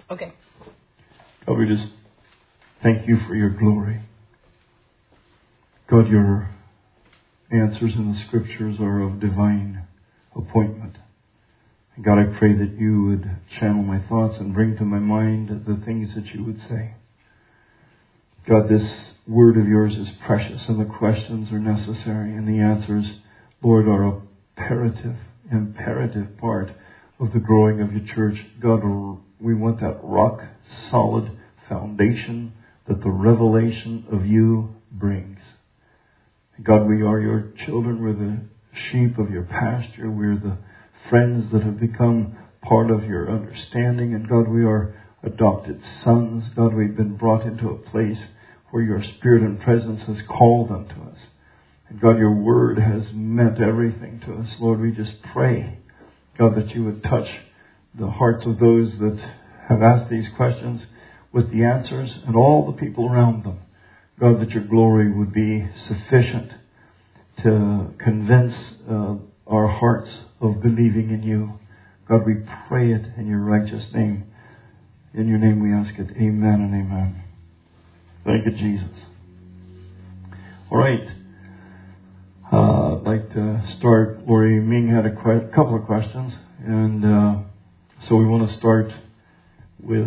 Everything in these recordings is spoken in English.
Okay. God, we just thank you for your glory. God, your answers in the Scriptures are of divine appointment. And God, I pray that you would channel my thoughts and bring to my mind the things that you would say. God, this word of yours is precious, and the questions are necessary, and the answers, Lord, are a imperative part of the growing of your church. God, we want that rock-solid foundation that the revelation of you brings. God, we are your children. We're the sheep of your pasture. We're the friends that have become part of your understanding. And God, we are adopted sons. God, we've been brought into a place where your Spirit and presence has called unto us. And God, your word has meant everything to us. Lord, we just pray, God, that you would touch the hearts of those that have asked these questions with the answers and all the people around them. God, that your glory would be sufficient to convince our hearts of believing in you. God, we pray it in your righteous name. In your name we ask it. Amen and amen. Thank you, Jesus. All right. I'd like to start. Lori Ming had a couple of questions. And so we want to start with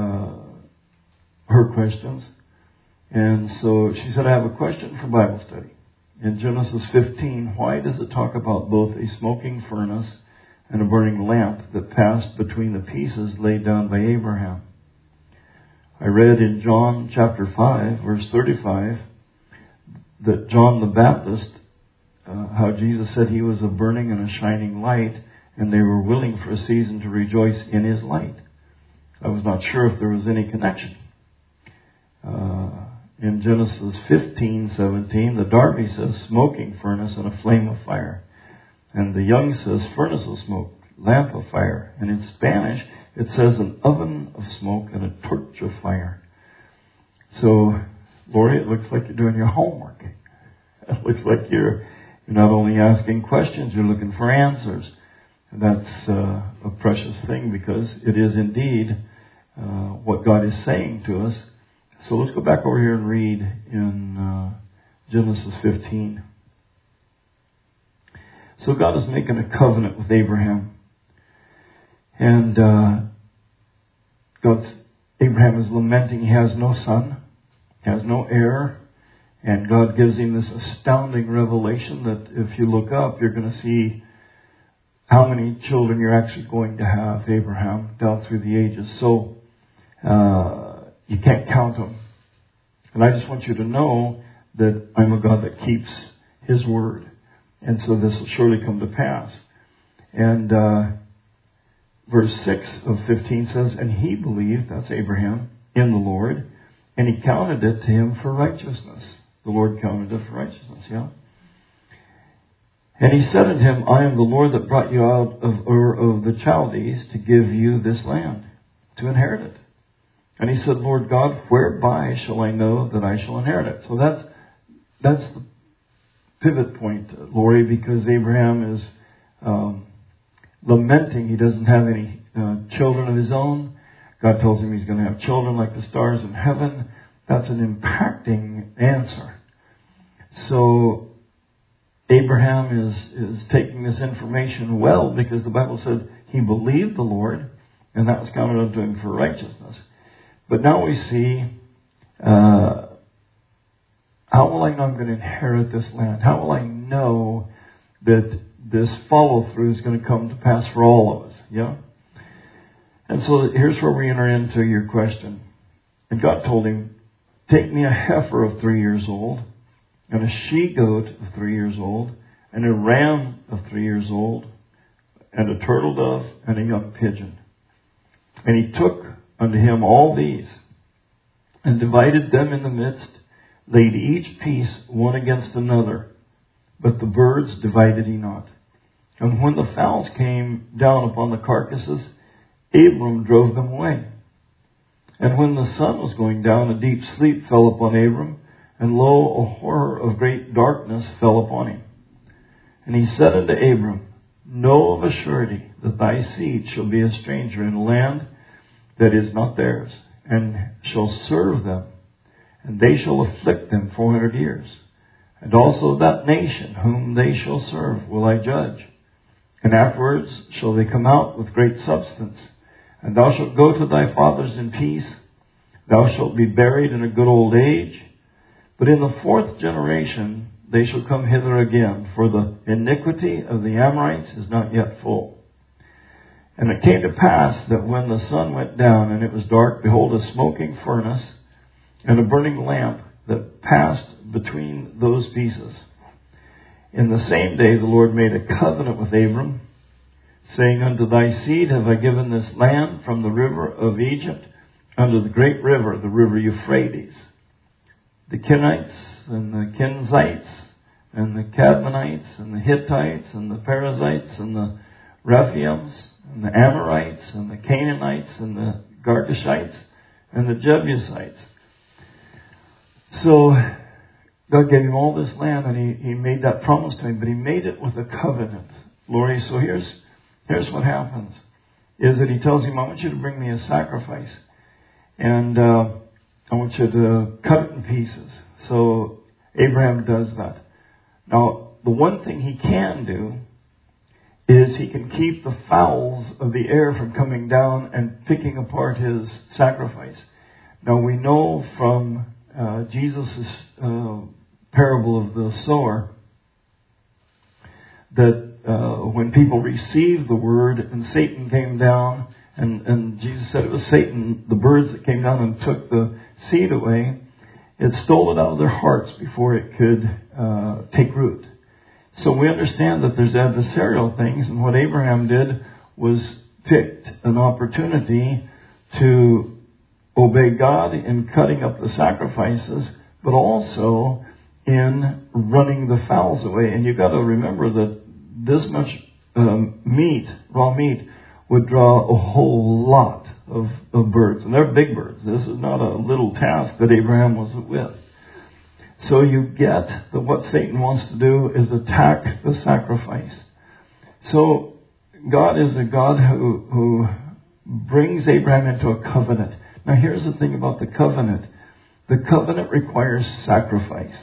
her questions. And so she said, I have a question for Bible study. In Genesis 15, why does it talk about both a smoking furnace and a burning lamp that passed between the pieces laid down by Abraham? I read in John chapter 5, verse 35, that John the Baptist, how Jesus said he was a burning and a shining light, and they were willing for a season to rejoice in his light. I was not sure if there was any connection. In Genesis 15:17, the Darby says smoking furnace and a flame of fire. And the Young says furnace of smoke, lamp of fire. And in Spanish, it says an oven of smoke and a torch of fire. So, Lori, it looks like you're doing your homework. It looks like you're not only asking questions, you're looking for answers. And that's a precious thing, because it is indeed what God is saying to us. So let's go back over here and read in Genesis 15. So God is making a covenant with Abraham. And Abraham is lamenting he has no son, has no heir. And God gives him this astounding revelation that if you look up, you're going to see how many children you're actually going to have, Abraham, down through the ages. So you can't count them. And I just want you to know that I'm a God that keeps his word. And so this will surely come to pass. And verse 6 of 15 says, and he believed, that's Abraham, in the Lord, and he counted it to him for righteousness. The Lord counted it for righteousness, yeah? And he said unto him, I am the Lord that brought you out of Ur of the Chaldees to give you this land, to inherit it. And he said, Lord God, whereby shall I know that I shall inherit it? So that's the pivot point, Lori, because Abraham is lamenting he doesn't have any children of his own. God tells him he's going to have children like the stars in heaven. That's an impacting answer. So Abraham is taking this information well, because the Bible said he believed the Lord, and that was counted unto him for righteousness. But now we see, how will I know I'm going to inherit this land? How will I know that this follow-through is going to come to pass for all of us? Yeah? And so here's where we enter into your question. And God told him, take me a heifer of 3 years old, and a she-goat of 3 years old, and a ram of 3 years old, and a turtle dove, and a young pigeon. And he took unto him all these, and divided them in the midst, laid each piece one against another, but the birds divided he not. And when the fowls came down upon the carcasses, Abram drove them away. And when the sun was going down, a deep sleep fell upon Abram, and lo, a horror of great darkness fell upon him. And he said unto Abram, know of a surety that thy seed shall be a stranger in a land that is not theirs, and shall serve them, and they shall afflict them 400 years. And also that nation whom they shall serve will I judge. And afterwards shall they come out with great substance. And thou shalt go to thy fathers in peace. Thou shalt be buried in a good old age. But in the 4th generation they shall come hither again, for the iniquity of the Amorites is not yet full. And it came to pass that when the sun went down and it was dark, behold, a smoking furnace and a burning lamp that passed between those pieces. In the same day the Lord made a covenant with Abram, saying, Unto thy seed have I given this land from the river of Egypt unto the great river, the river Euphrates. The Kenites and the Kenzites and the Cadmonites and the Hittites and the Perizzites and the Rephaims and the Amorites and the Canaanites and the Girgashites and the Jebusites. So God gave him all this land, and he made that promise to him, but he made it with a covenant. Lori, so here's what happens, is that he tells him, I want you to bring me a sacrifice, and I want you to cut it in pieces. So Abraham does that. Now, the one thing he can do is he can keep the fowls of the air from coming down and picking apart his sacrifice. Now, we know from Jesus' parable of the sower that when people received the word and Satan came down, and Jesus said it was Satan, the birds that came down and took the seed away, it stole it out of their hearts before it could take root. So we understand that there's adversarial things, and what Abraham did was picked an opportunity to obey God in cutting up the sacrifices, but also in running the fowls away. And you've got to remember that this much meat, raw meat, would draw a whole lot of birds. And they're big birds. This is not a little task that Abraham was with. So you get that what Satan wants to do is attack the sacrifice. So God is a God who brings Abraham into a covenant. Now here's the thing about the covenant. The covenant requires sacrifice.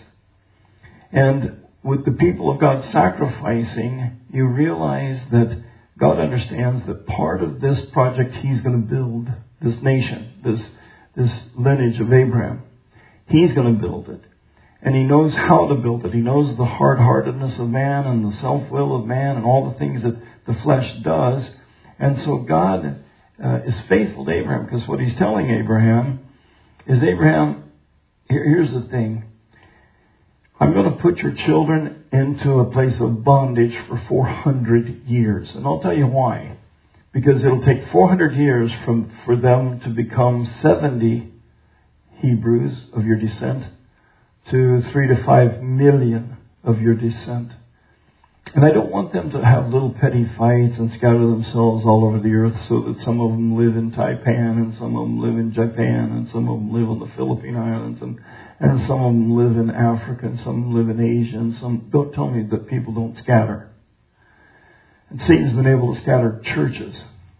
And with the people of God sacrificing, you realize that God understands that part of this project He's going to build, this nation, this lineage of Abraham, He's going to build it. And He knows how to build it. He knows the hard-heartedness of man and the self-will of man and all the things that the flesh does. And so God is faithful to Abraham, because what He's telling Abraham is, Abraham, here's the thing. I'm going to put your children into a place of bondage for 400 years. And I'll tell you why. Because it'll take 400 years for them to become 70 Hebrews of your descent to 3 to 5 million of your descent. And I don't want them to have little petty fights and scatter themselves all over the earth, so that some of them live in Taipan and some of them live in Japan and some of them live on the Philippine Islands and some of them live in Africa and some live in Asia and some. Don't tell me that people don't scatter. And Satan's been able to scatter churches.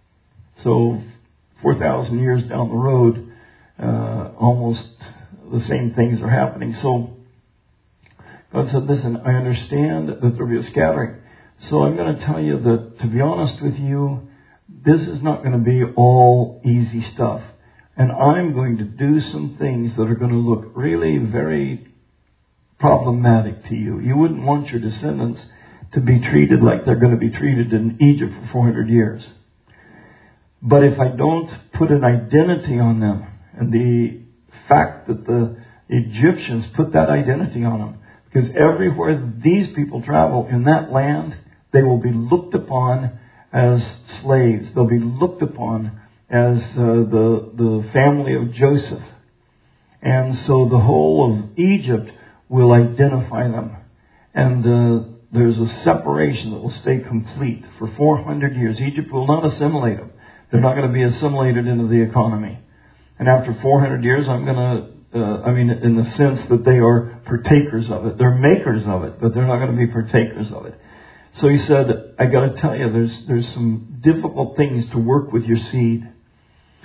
So 4,000 years down the road, almost the same things are happening. So God said, listen, I understand that there will be a scattering. So I'm going to tell you that, to be honest with you, this is not going to be all easy stuff. And I'm going to do some things that are going to look really very problematic to you. You wouldn't want your descendants to be treated like they're going to be treated in Egypt for 400 years. But if I don't put an identity on them, and the fact that the Egyptians put that identity on them, because everywhere these people travel in that land, they will be looked upon as slaves. They'll be looked upon as the family of Joseph. And so the whole of Egypt will identify them. And there's a separation that will stay complete for 400 years. Egypt will not assimilate them. They're not going to be assimilated into the economy. And after 400 years, I'm going to in the sense that they are partakers of it. They're makers of it, but they're not going to be partakers of it. So He said, I got to tell you, there's some difficult things to work with your seed.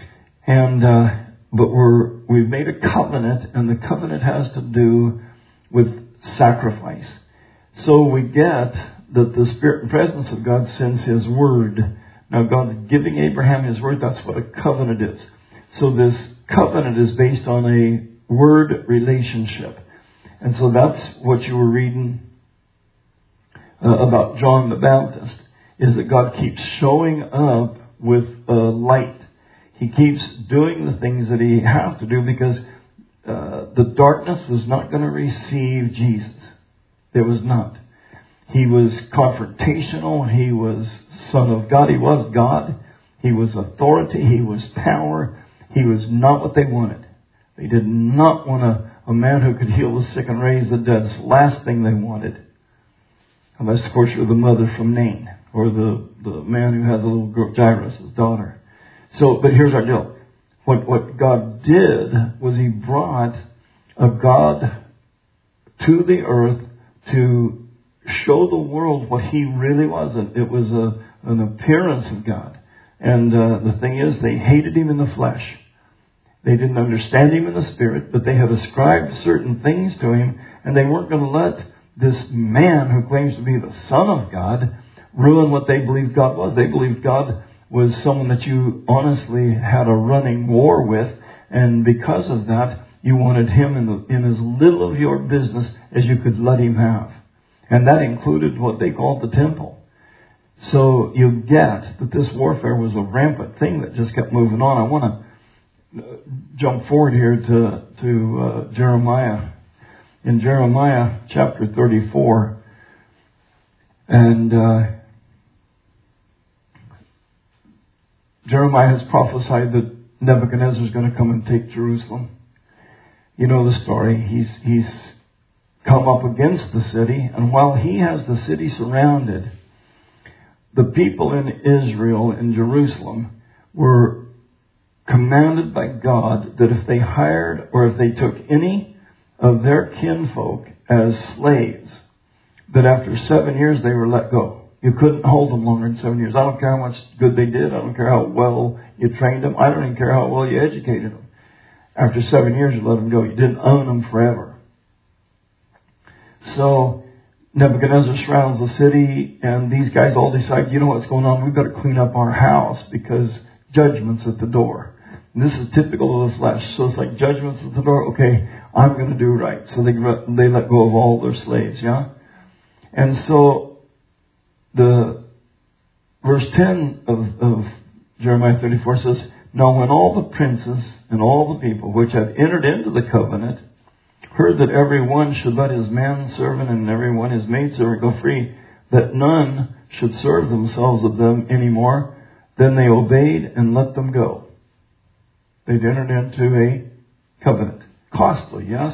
And but we've made a covenant, and the covenant has to do with sacrifice. So we get that the Spirit and presence of God sends His Word. Now God's giving Abraham His Word. That's what a covenant is. So this covenant is based on a word relationship. And so that's what you were reading about John the Baptist, is that God keeps showing up with light. He keeps doing the things that He has to do because the darkness was not going to receive Jesus. It was not. He was confrontational. He was Son of God. He was God. He was authority. He was power. He was not what they wanted. They did not want a man who could heal the sick and raise the dead. It's the last thing they wanted. Unless, of course, you're the mother from Nain, or the man who had the little girl, Jairus, his daughter. So, but here's our deal. What God did was He brought a God to the earth to show the world what He really was. It was an appearance of God. And the thing is, they hated Him in the flesh. They didn't understand Him in the spirit, but they had ascribed certain things to Him, and they weren't going to let this man who claims to be the Son of God ruin what they believed God was. They believed God was someone that you honestly had a running war with, and because of that, you wanted Him in as little of your business as you could let Him have. And that included what they called the temple. So you get that this warfare was a rampant thing that just kept moving on. I want to jump forward here to Jeremiah. In Jeremiah chapter 34, and Jeremiah has prophesied that Nebuchadnezzar is going to come and take Jerusalem. You know the story. He's come up against the city, and while he has the city surrounded, the people in Israel, in Jerusalem, were commanded by God that if they hired or if they took any of their kinfolk as slaves, that after 7 years they were let go. You couldn't hold them longer than 7 years. I don't care how much good they did. I don't care how well you trained them. I don't even care how well you educated them. After 7 years, you let them go. You didn't own them forever. So Nebuchadnezzar surrounds the city, and these guys all decide, you know what's going on? We've got to clean up our house because judgment's at the door. And this is typical of the flesh. So it's like judgment's at the door. Okay, I'm going to do right. So they let go of all their slaves, yeah? And so the verse 10 of Jeremiah 34 says, now when all the princes and all the people which had entered into the covenant heard that every one should let his manservant and every one his maidservant go free, that none should serve themselves of them anymore, then they obeyed and let them go. They'd entered into a covenant. Costly, yes?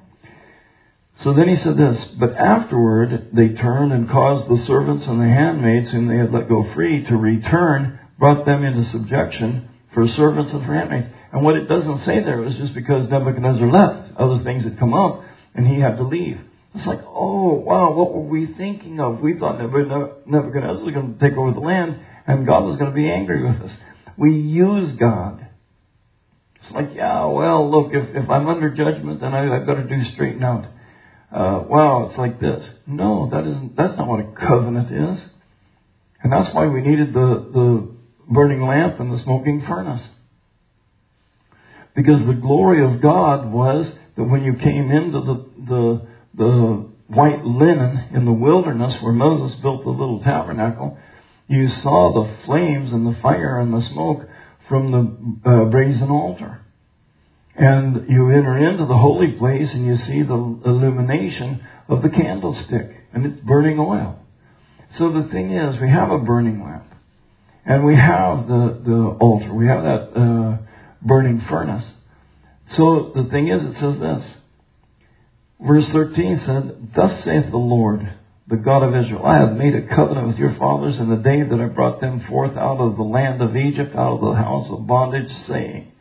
So then he said this, but afterward they turned and caused the servants and the handmaids whom they had let go free to return, brought them into subjection for servants and for handmaids. And what it doesn't say there was just because Nebuchadnezzar left. Other things had come up and he had to leave. It's like, oh, wow, what were we thinking of? We thought Nebuchadnezzar was going to take over the land and God was going to be angry with us. We use God. It's like, yeah, well, look, if I'm under judgment, then I've got to do straighten out. Wow, it's like this. No, that's not what a covenant is. And that's why we needed the burning lamp and the smoking furnace. Because the glory of God was that when you came into the white linen in the wilderness where Moses built the little tabernacle, you saw the flames and the fire and the smoke from the brazen altar. And you enter into the holy place and you see the illumination of the candlestick. And it's burning oil. So the thing is, we have a burning lamp. And we have the altar. We have that burning furnace. So the thing is, it says this. Verse 13 said, thus saith the Lord, the God of Israel, I have made a covenant with your fathers in the day that I brought them forth out of the land of Egypt, out of the house of bondage, saying,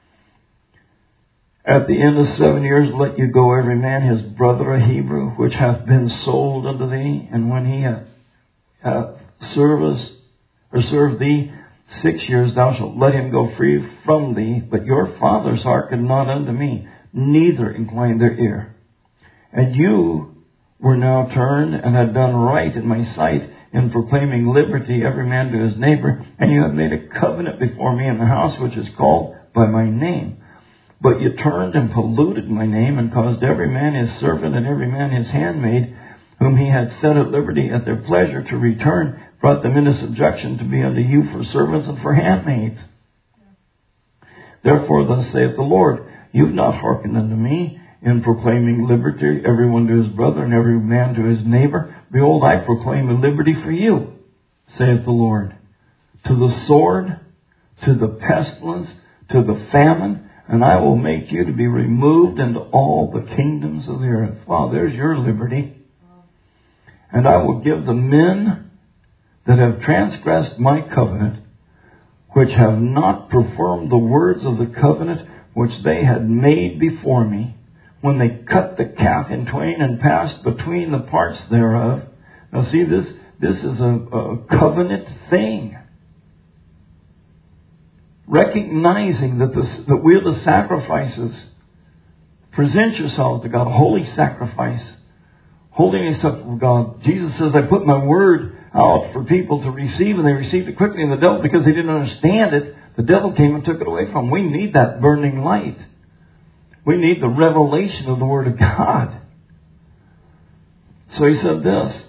at the end of 7 years let you go every man his brother a Hebrew, which hath been sold unto thee, and when he hath served thee 6 years thou shalt let him go free from thee. But your fathers hearkened not unto me, neither inclined their ear. And you were now turned and had done right in my sight in proclaiming liberty every man to his neighbor. And you have made a covenant before me in the house which is called by my name. But you turned and polluted my name and caused every man his servant and every man his handmaid, whom he had set at liberty at their pleasure to return, brought them into subjection to be unto you for servants and for handmaids. Therefore thus saith the Lord, you have not hearkened unto me in proclaiming liberty, every one to his brother and every man to his neighbor. Behold, I proclaim a liberty for you, saith the Lord, to the sword, to the pestilence, to the famine, and I will make you to be removed into all the kingdoms of the earth. Wow, there's your liberty. And I will give the men that have transgressed my covenant, which have not performed the words of the covenant which they had made before me, when they cut the calf in twain and passed between the parts thereof. Now see, this is a covenant thing. Recognizing that we're the sacrifices. Present yourselves to God, a holy sacrifice. Holding yourself to God. Jesus says, I put my word out for people to receive, and they received it quickly. And the devil, because they didn't understand it, the devil came and took it away from them. We need that burning light. We need the revelation of the Word of God. So he said this.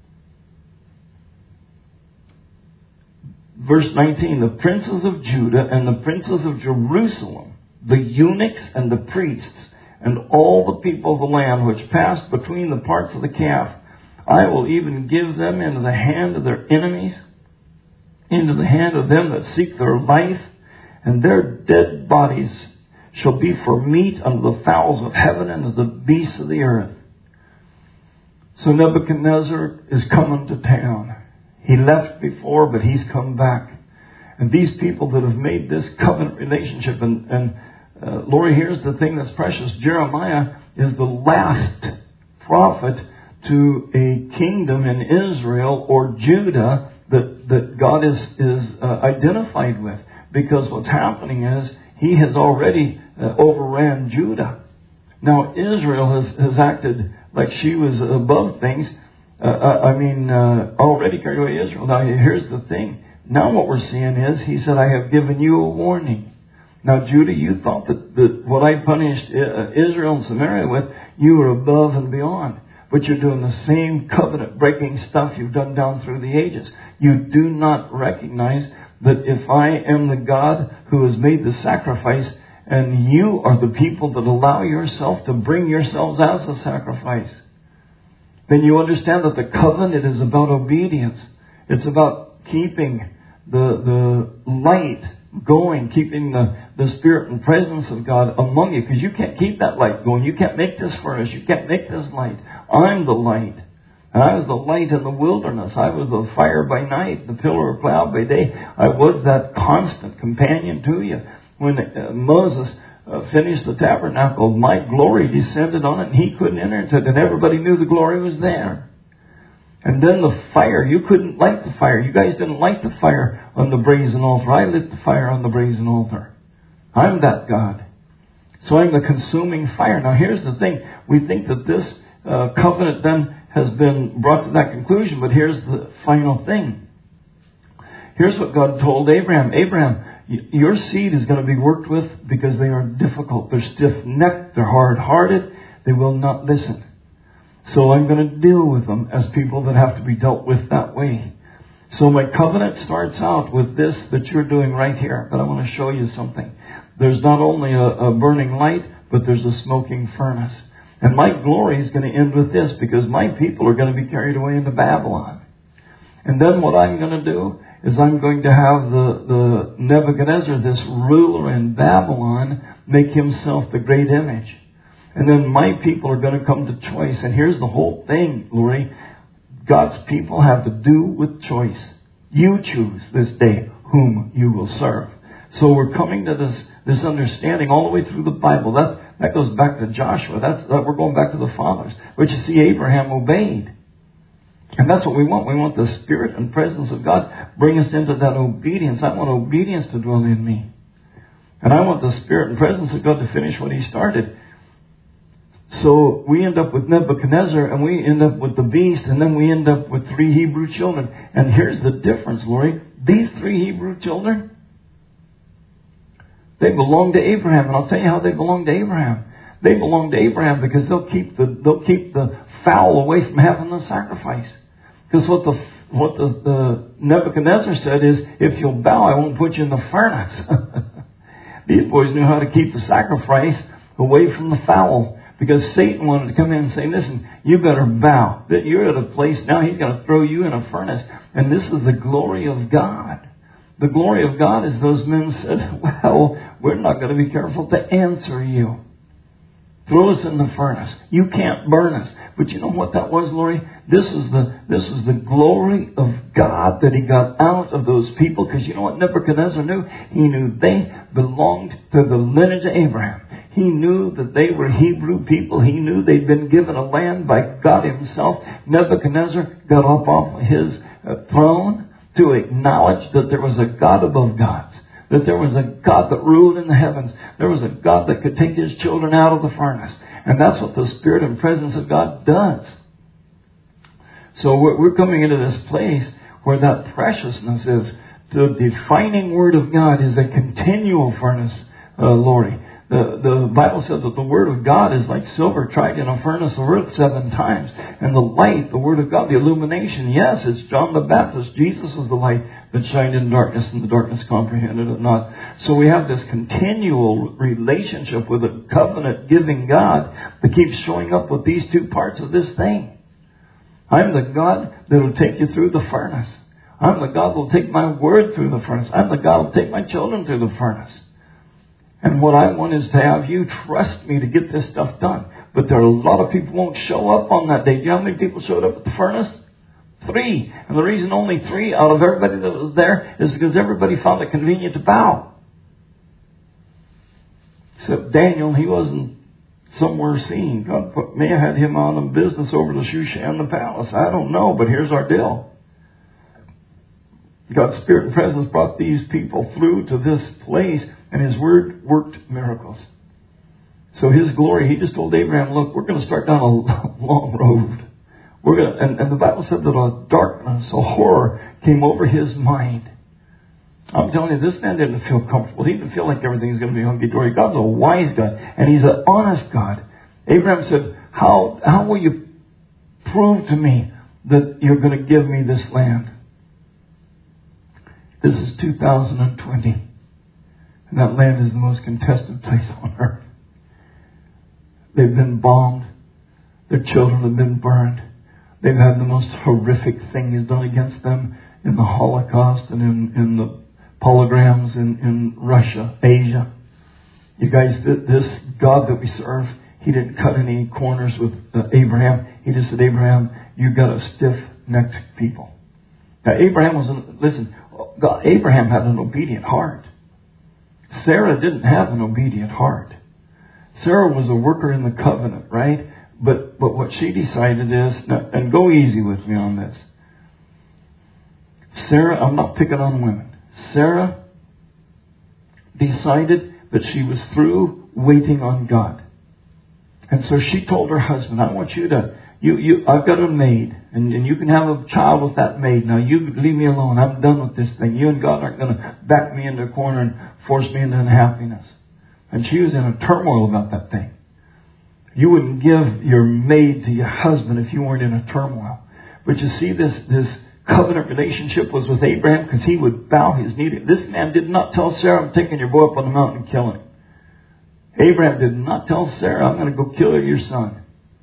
Verse 19, the princes of Judah and the princes of Jerusalem, the eunuchs and the priests, and all the people of the land which passed between the parts of the calf, I will even give them into the hand of their enemies, into the hand of them that seek their life, and their dead bodies shall be for meat unto the fowls of heaven and to the beasts of the earth. So Nebuchadnezzar is coming to town. He left before, but he's come back. And these people that have made this covenant relationship, and Lori, here's the thing that's precious. Jeremiah is the last prophet to a kingdom in Israel or Judah that God is identified with. Because what's happening is he has already overran Judah. Now Israel has acted like she was above things. Already carried away Israel. Now here's the thing. Now what we're seeing is, he said, I have given you a warning. Now Judah, you thought that what I punished Israel and Samaria with, you were above and beyond. But you're doing the same covenant breaking stuff you've done down through the ages. You do not recognize that if I am the God who has made the sacrifice, and you are the people that allow yourself to bring yourselves as a sacrifice, then you understand that the covenant is about obedience. It's about keeping the light going, keeping the spirit and presence of God among you. Because you can't keep that light going. You can't make this furnace. You can't make this light. I'm the light. And I was the light in the wilderness. I was the fire by night, the pillar of cloud by day. I was that constant companion to you. When Moses finished the tabernacle, my glory descended on it, and he couldn't enter into it, and everybody knew the glory was there. And then the fire, you couldn't light the fire. You guys didn't light the fire on the brazen altar. I lit the fire on the brazen altar. I'm that God. So I'm the consuming fire. Now here's the thing. We think that this covenant then has been brought to that conclusion, but here's the final thing. Here's what God told Abraham. Abraham, your seed is going to be worked with because they are difficult. They're stiff-necked. They're hard-hearted. They will not listen. So I'm going to deal with them as people that have to be dealt with that way. So my covenant starts out with this that you're doing right here. But I want to show you something. There's not only a burning light, but there's a smoking furnace. And my glory is going to end with this, because my people are going to be carried away into Babylon. And then what I'm going to do is I'm going to have the Nebuchadnezzar, this ruler in Babylon, make himself the great image. And then my people are going to come to choice. And here's the whole thing, Lori. God's people have to do with choice. You choose this day whom you will serve. So we're coming to this understanding all the way through the Bible. That goes back to Joshua. We're going back to the fathers. But you see, Abraham obeyed. And that's what we want. We want the Spirit and presence of God bring us into that obedience. I want obedience to dwell in me. And I want the Spirit and presence of God to finish what He started. So we end up with Nebuchadnezzar, and we end up with the beast, and then we end up with 3 Hebrew children. And here's the difference, Lori. These 3 Hebrew children, they belong to Abraham. And I'll tell you how they belong to Abraham. They belong to Abraham because they'll keep the fowl away from having the sacrifice. Because what the Nebuchadnezzar said is, if you'll bow, I won't put you in the furnace. These boys knew how to keep the sacrifice away from the fowl. Because Satan wanted to come in and say, listen, you better bow. That you're at a place now, he's going to throw you in a furnace. And this is the glory of God. The glory of God is those men said, well, we're not going to be careful to answer you. Throw us in the furnace. You can't burn us. But you know what that was, Lori? This is the glory of God that He got out of those people. Because you know what Nebuchadnezzar knew? He knew they belonged to the lineage of Abraham. He knew that they were Hebrew people. He knew they'd been given a land by God Himself. Nebuchadnezzar got up off his throne to acknowledge that there was a God above gods. That there was a God that ruled in the heavens. There was a God that could take His children out of the furnace. And that's what the Spirit and presence of God does. So we're coming into this place where that preciousness is. The defining Word of God is a continual furnace, Lori. The Bible says that the Word of God is like silver tried in a furnace of earth 7 times. And the light, the Word of God, the illumination, yes, it's John the Baptist. Jesus was the light that shined in darkness, and the darkness comprehended it not. So we have this continual relationship with a covenant-giving God that keeps showing up with these 2 parts of this thing. I'm the God that will take you through the furnace. I'm the God that will take my Word through the furnace. I'm the God that will take my children through the furnace. And what I want is to have you trust me to get this stuff done. But there are a lot of people who won't show up on that day. Do you know how many people showed up at the furnace? 3. And the reason only 3 out of everybody that was there is because everybody found it convenient to bow. Except Daniel, he wasn't somewhere seen. God may have had him on a business over to Shushan the palace. I don't know, but here's our deal. God's Spirit and presence brought these people through to this place, and His Word worked miracles. So His glory, He just told Abraham, look, we're going to start down a long road. We're going to, and the Bible said that a darkness, a horror came over his mind. I'm telling you, this man didn't feel comfortable. He didn't feel like everything's going to be hunky-dory. God's a wise God, and He's an honest God. Abraham said, how will you prove to me that you're going to give me this land? This is 2020. And that land is the most contested place on earth. They've been bombed. Their children have been burned. They've had the most horrific things done against them in the Holocaust and in the pogroms in Russia, Asia. You guys, this God that we serve, He didn't cut any corners with Abraham. He just said, Abraham, you got a stiff-necked people. Now, Abraham had an obedient heart. Sarah didn't have an obedient heart. Sarah was a worker in the covenant, right? But what she decided is, and go easy with me on this. Sarah, I'm not picking on women. Sarah decided that she was through waiting on God. And so she told her husband, I want you to, I've got a maid, and you can have a child with that maid. Now you leave me alone. I'm done with this thing. You and God aren't going to back me into a corner and force me into unhappiness. And she was in a turmoil about that thing. You wouldn't give your maid to your husband if you weren't in a turmoil. But you see, this covenant relationship was with Abraham because he would bow his knee. This man did not tell Sarah, I'm taking your boy up on the mountain and killing him. Abraham did not tell Sarah, I'm going to go kill your son.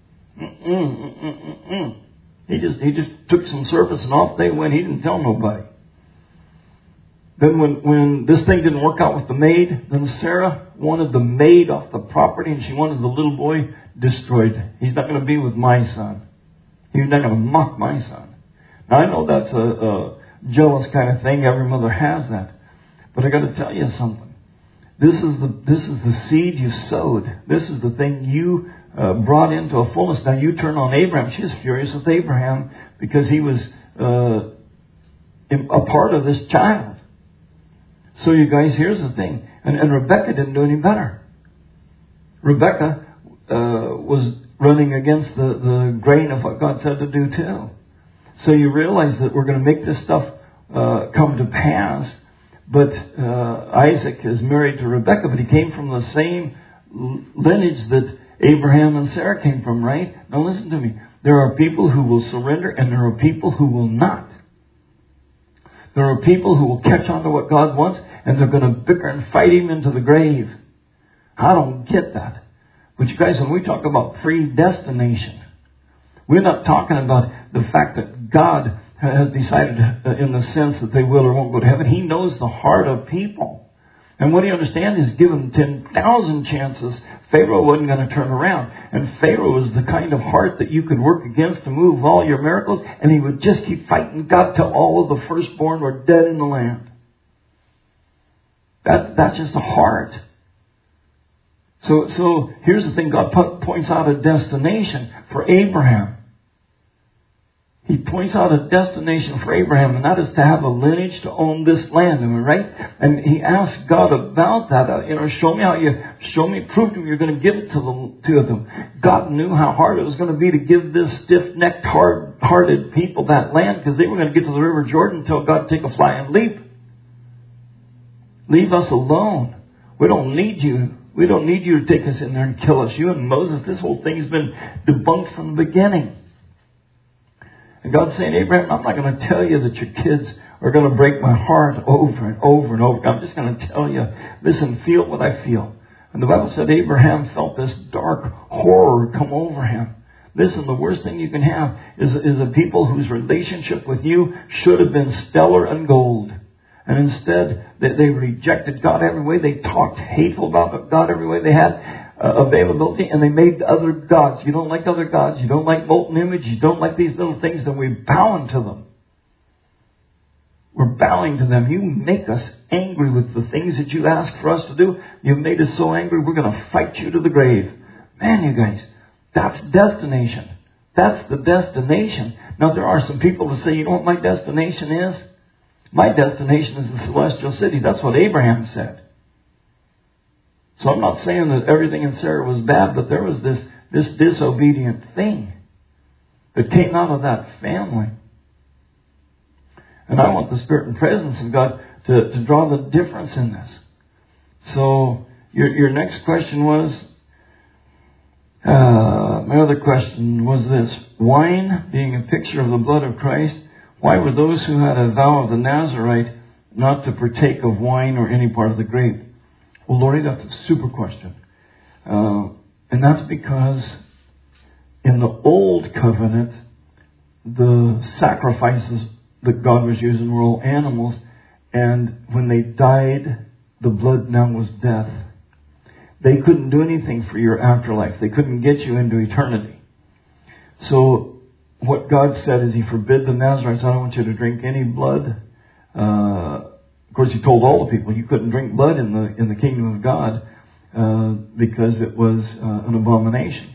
He just took some service and off they went. He didn't tell nobody. Then when this thing didn't work out with the maid, then Sarah wanted the maid off the property and she wanted the little boy destroyed. He's not going to be with my son. He's not going to mock my son. Now I know that's a jealous kind of thing. Every mother has that. But I got to tell you something. This is the seed you sowed. This is the thing you brought into a fullness. Now you turn on Abraham. She's furious with Abraham because he was a part of this child. So you guys, here's the thing. And Rebecca didn't do any better. Rebecca was running against the grain of what God said to do too. So you realize that we're going to make this stuff come to pass. But Isaac is married to Rebecca, but he came from the same lineage that Abraham and Sarah came from, right? Now listen to me. There are people who will surrender and there are people who will not. There are people who will catch on to what God wants and they're going to bicker and fight him into the grave. I don't get that. But you guys, when we talk about predestination, we're not talking about the fact that God has decided in the sense that they will or won't go to heaven. He knows the heart of people. And what he understands is given 10,000 chances, Pharaoh wasn't going to turn around. And Pharaoh was the kind of heart that you could work against to move all your miracles. And he would just keep fighting God till all of the firstborn were dead in the land. That's just a heart. So here's the thing. God points out a destination for Abraham. He points out a destination for Abraham, and that is to have a lineage to own this land. Am I right? And he asked God about that. Prove to me you're going to give it to them. God knew how hard it was going to be to give this stiff-necked, hard-hearted people that land, because they were going to get to the River Jordan until God take a flying leap. Leave us alone. We don't need you. We don't need you to take us in there and kill us. You and Moses, this whole thing's been debunked from the beginning. And God's saying, Abraham, I'm not going to tell you that your kids are going to break my heart over and over and over. I'm just going to tell you, listen, feel what I feel. And the Bible said Abraham felt this dark horror come over him. Listen, the worst thing you can have is a people whose relationship with you should have been stellar and gold. And instead, they rejected God every way. They talked hateful about God every way they had. Availability, and they made other gods. You don't like other gods. You don't like molten image. You don't like these little things. Then we're bowing to them. We're bowing to them. You make us angry with the things that you ask for us to do. You've made us so angry, we're going to fight you to the grave. Man, you guys, that's destination. That's the destination. Now, there are some people that say, you know what my destination is? My destination is the celestial city. That's what Abraham said. So I'm not saying that everything in Sarah was bad, but there was this disobedient thing that came out of that family. And I want the Spirit and presence of God to draw the difference in this. So your next question was, my other question was this. Wine being a picture of the blood of Christ, why were those who had a vow of the Nazarite not to partake of wine or any part of the grape? Well, Lori, that's a super question. And that's because in the old covenant, the sacrifices that God was using were all animals. And when they died, the blood now was death. They couldn't do anything for your afterlife. They couldn't get you into eternity. So what God said is he forbid the Nazarites, I don't want you to drink any blood. Of course, he told all the people you couldn't drink blood in the kingdom of God because it was an abomination.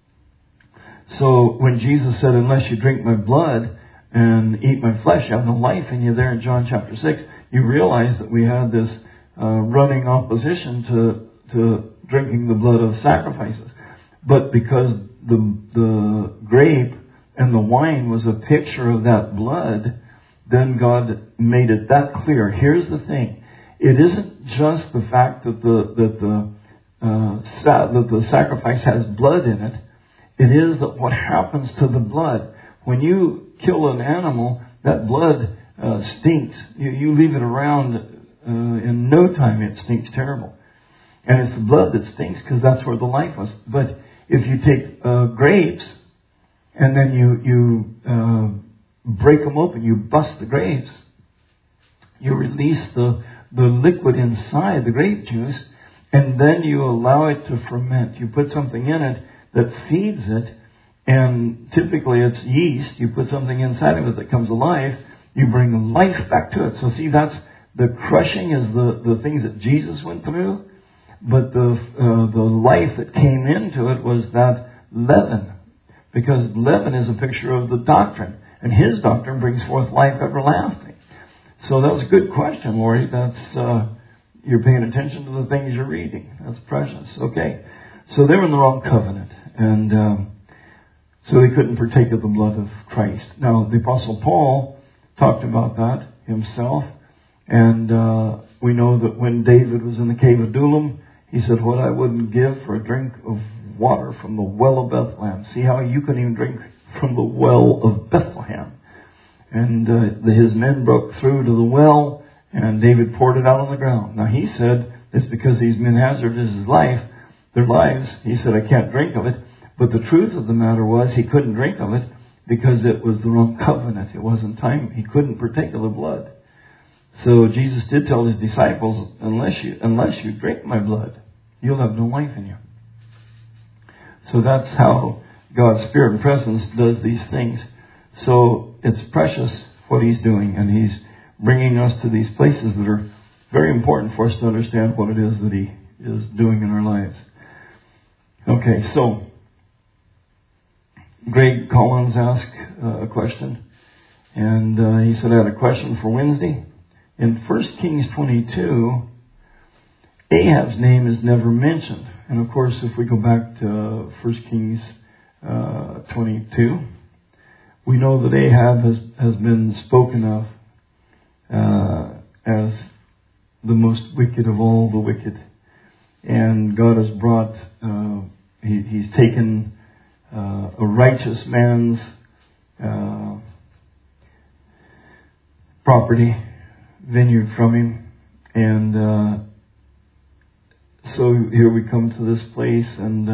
So when Jesus said, unless you drink my blood and eat my flesh, you have no life in you there in John chapter 6, you realize that we had this running opposition to drinking the blood of sacrifices. But because the grape and the wine was a picture of that blood, then God made it that clear. Here's the thing. It isn't just the fact that the sacrifice has blood in it. It is that what happens to the blood. When you kill an animal, that blood stinks. You leave it around in no time, it stinks terrible. And it's the blood that stinks because that's where the life was. But if you take grapes and then you break them open, you bust the grapes, you release the liquid inside the grape juice, and then you allow it to ferment. You put something in it that feeds it, and typically it's yeast. You put something inside of it that comes alive, you bring life back to it. So see, that's the crushing is the things that Jesus went through. But the life that came into it was that leaven. Because leaven is a picture of the doctrine. And his doctrine brings forth life everlasting. So that was a good question, Lori. That's, you're paying attention to the things you're reading. That's precious. Okay. So they were in the wrong covenant. And so they couldn't partake of the blood of Christ. Now, the Apostle Paul talked about that himself. And we know that when David was in the cave of Adullam, he said, what I wouldn't give for a drink of water from the well of Bethlehem. See how you couldn't even drink from the well of Bethlehem. And his men broke through to the well, and David poured it out on the ground. Now he said, it's because these men hazarded their lives. He said, I can't drink of it. But the truth of the matter was, he couldn't drink of it because it was the wrong covenant. It wasn't time. He couldn't partake of the blood. So Jesus did tell his disciples, unless you drink my blood, you'll have no life in you. So that's how God's Spirit and presence does these things. So it's precious what he's doing, and he's bringing us to these places that are very important for us to understand what it is that he is doing in our lives. Okay, so Greg Collins asked a question, and he said, I had a question for Wednesday. In 1 Kings 22, Ahab's name is never mentioned. And of course, if we go back to 1 Kings 22, we know that Ahab has been spoken of as the most wicked of all the wicked. And God has brought, he's taken a righteous man's property, vineyard from him. And so here we come to this place, and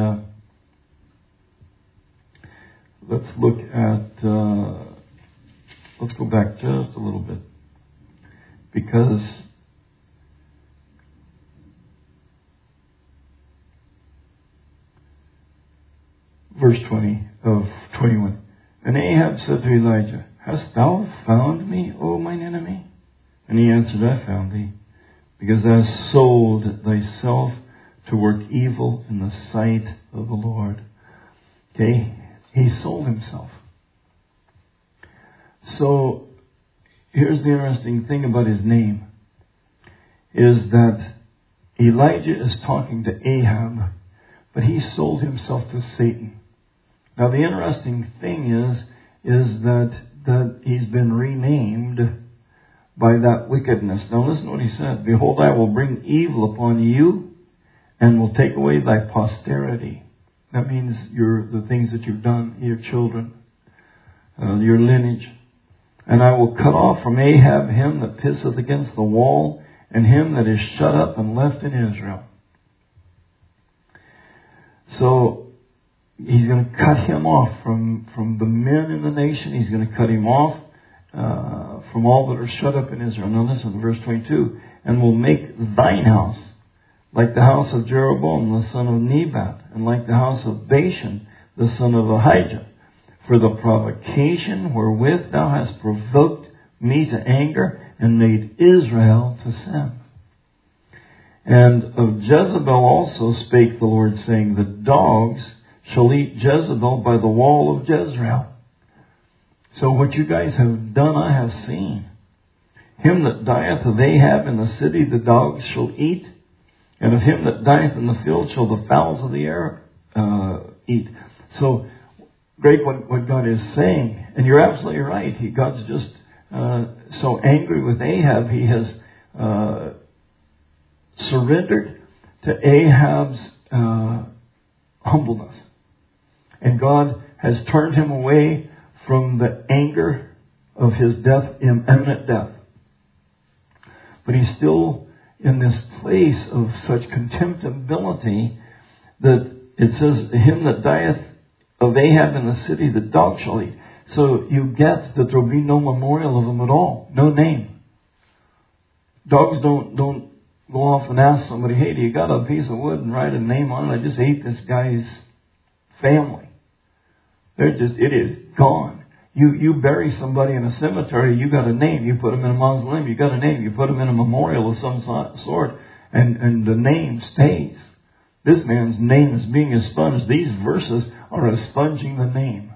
let's look at, let's go back just a little bit. Because verse 20 of 21. And Ahab said to Elijah, Hast thou found me, O mine enemy? And he answered, I found thee, because thou hast sold thyself to work evil in the sight of the Lord. Okay? He sold himself. So, here's the interesting thing about his name, is that Elijah is talking to Ahab, but he sold himself to Satan. Now the interesting thing is that he's been renamed by that wickedness. Now listen to what he said. Behold, I will bring evil upon you and will take away thy posterity. That means the things that you've done, your children, your lineage. And I will cut off from Ahab him that pisseth against the wall, and him that is shut up and left in Israel. So he's going to cut him off from the men in the nation. He's going to cut him off from all that are shut up in Israel. Now listen, verse 22. And will make thine house like the house of Jeroboam the son of Nebat, and like the house of Bashan the son of Ahijah, for the provocation wherewith thou hast provoked me to anger, and made Israel to sin. And of Jezebel also spake the Lord, saying, The dogs shall eat Jezebel by the wall of Jezreel. So what you guys have done, I have seen. Him that dieth of Ahab in the city, the dogs shall eat. And of him that dieth in the field shall the fowls of the air eat. So, Greg, what God is saying, and you're absolutely right. God's just so angry with Ahab. He has surrendered to Ahab's humbleness. And God has turned him away from the anger of his death, imminent death. But he's still in this place of such contemptibility that it says, Him that dieth of Ahab in the city, the dog shall eat. So you get that there will be no memorial of him at all. No name. Dogs don't go off and ask somebody, hey, do you got a piece of wood and write a name on it? I just ate this guy's family. It is gone. You bury somebody in a cemetery, you got a name. You put them in a mausoleum, you got a name. You put them in a memorial of some sort, And the name stays. This man's name is being expunged. These verses are expunging the name.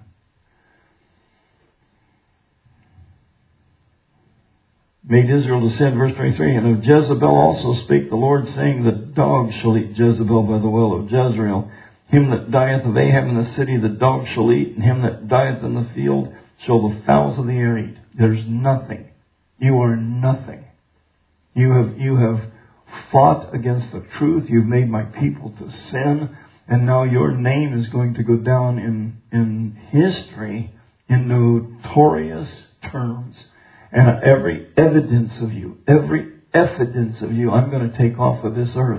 Made Israel to sin, verse 23. And of Jezebel also spake the Lord, saying, the dogs shall eat Jezebel by the well of Jezreel. Him that dieth of Ahab in the city, the dogs shall eat, and him that dieth in the field shall the fowls of the air eat. There's nothing. You are nothing. You have fought against the truth. You've made my people to sin. And now your name is going to go down in history in notorious terms. And every evidence of you, I'm going to take off of this earth.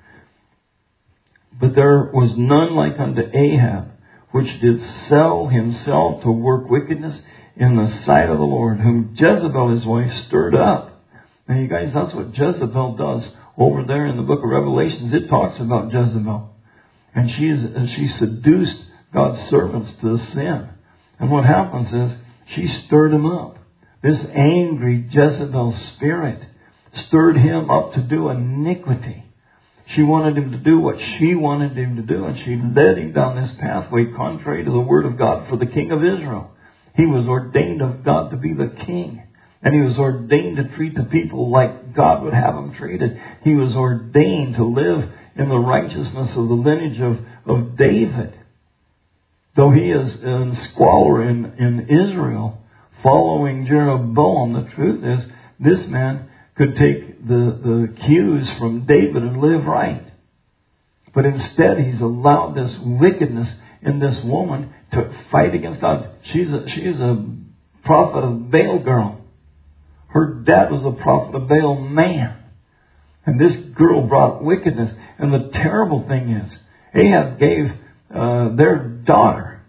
But there was none like unto Ahab, which did sell himself to work wickedness in the sight of the Lord, whom Jezebel his wife stirred up. Now you guys, that's what Jezebel does. Over there in the book of Revelations, it talks about Jezebel. And she seduced God's servants to sin. And what happens is, she stirred him up. This angry Jezebel spirit stirred him up to do iniquity. She wanted him to do what she wanted him to do, and she led him down this pathway contrary to the word of God for the king of Israel. He was ordained of God to be the king. And he was ordained to treat the people like God would have him treated. He was ordained to live in the righteousness of the lineage of David. Though he is in squalor in Israel, following Jeroboam, the truth is, this man could take the cues from David and live right. But instead, he's allowed this wickedness in this woman to fight against God. She's a prophet of Baal girl. Her dad was a prophet of Baal man. And this girl brought wickedness. And the terrible thing is, Ahab gave their daughter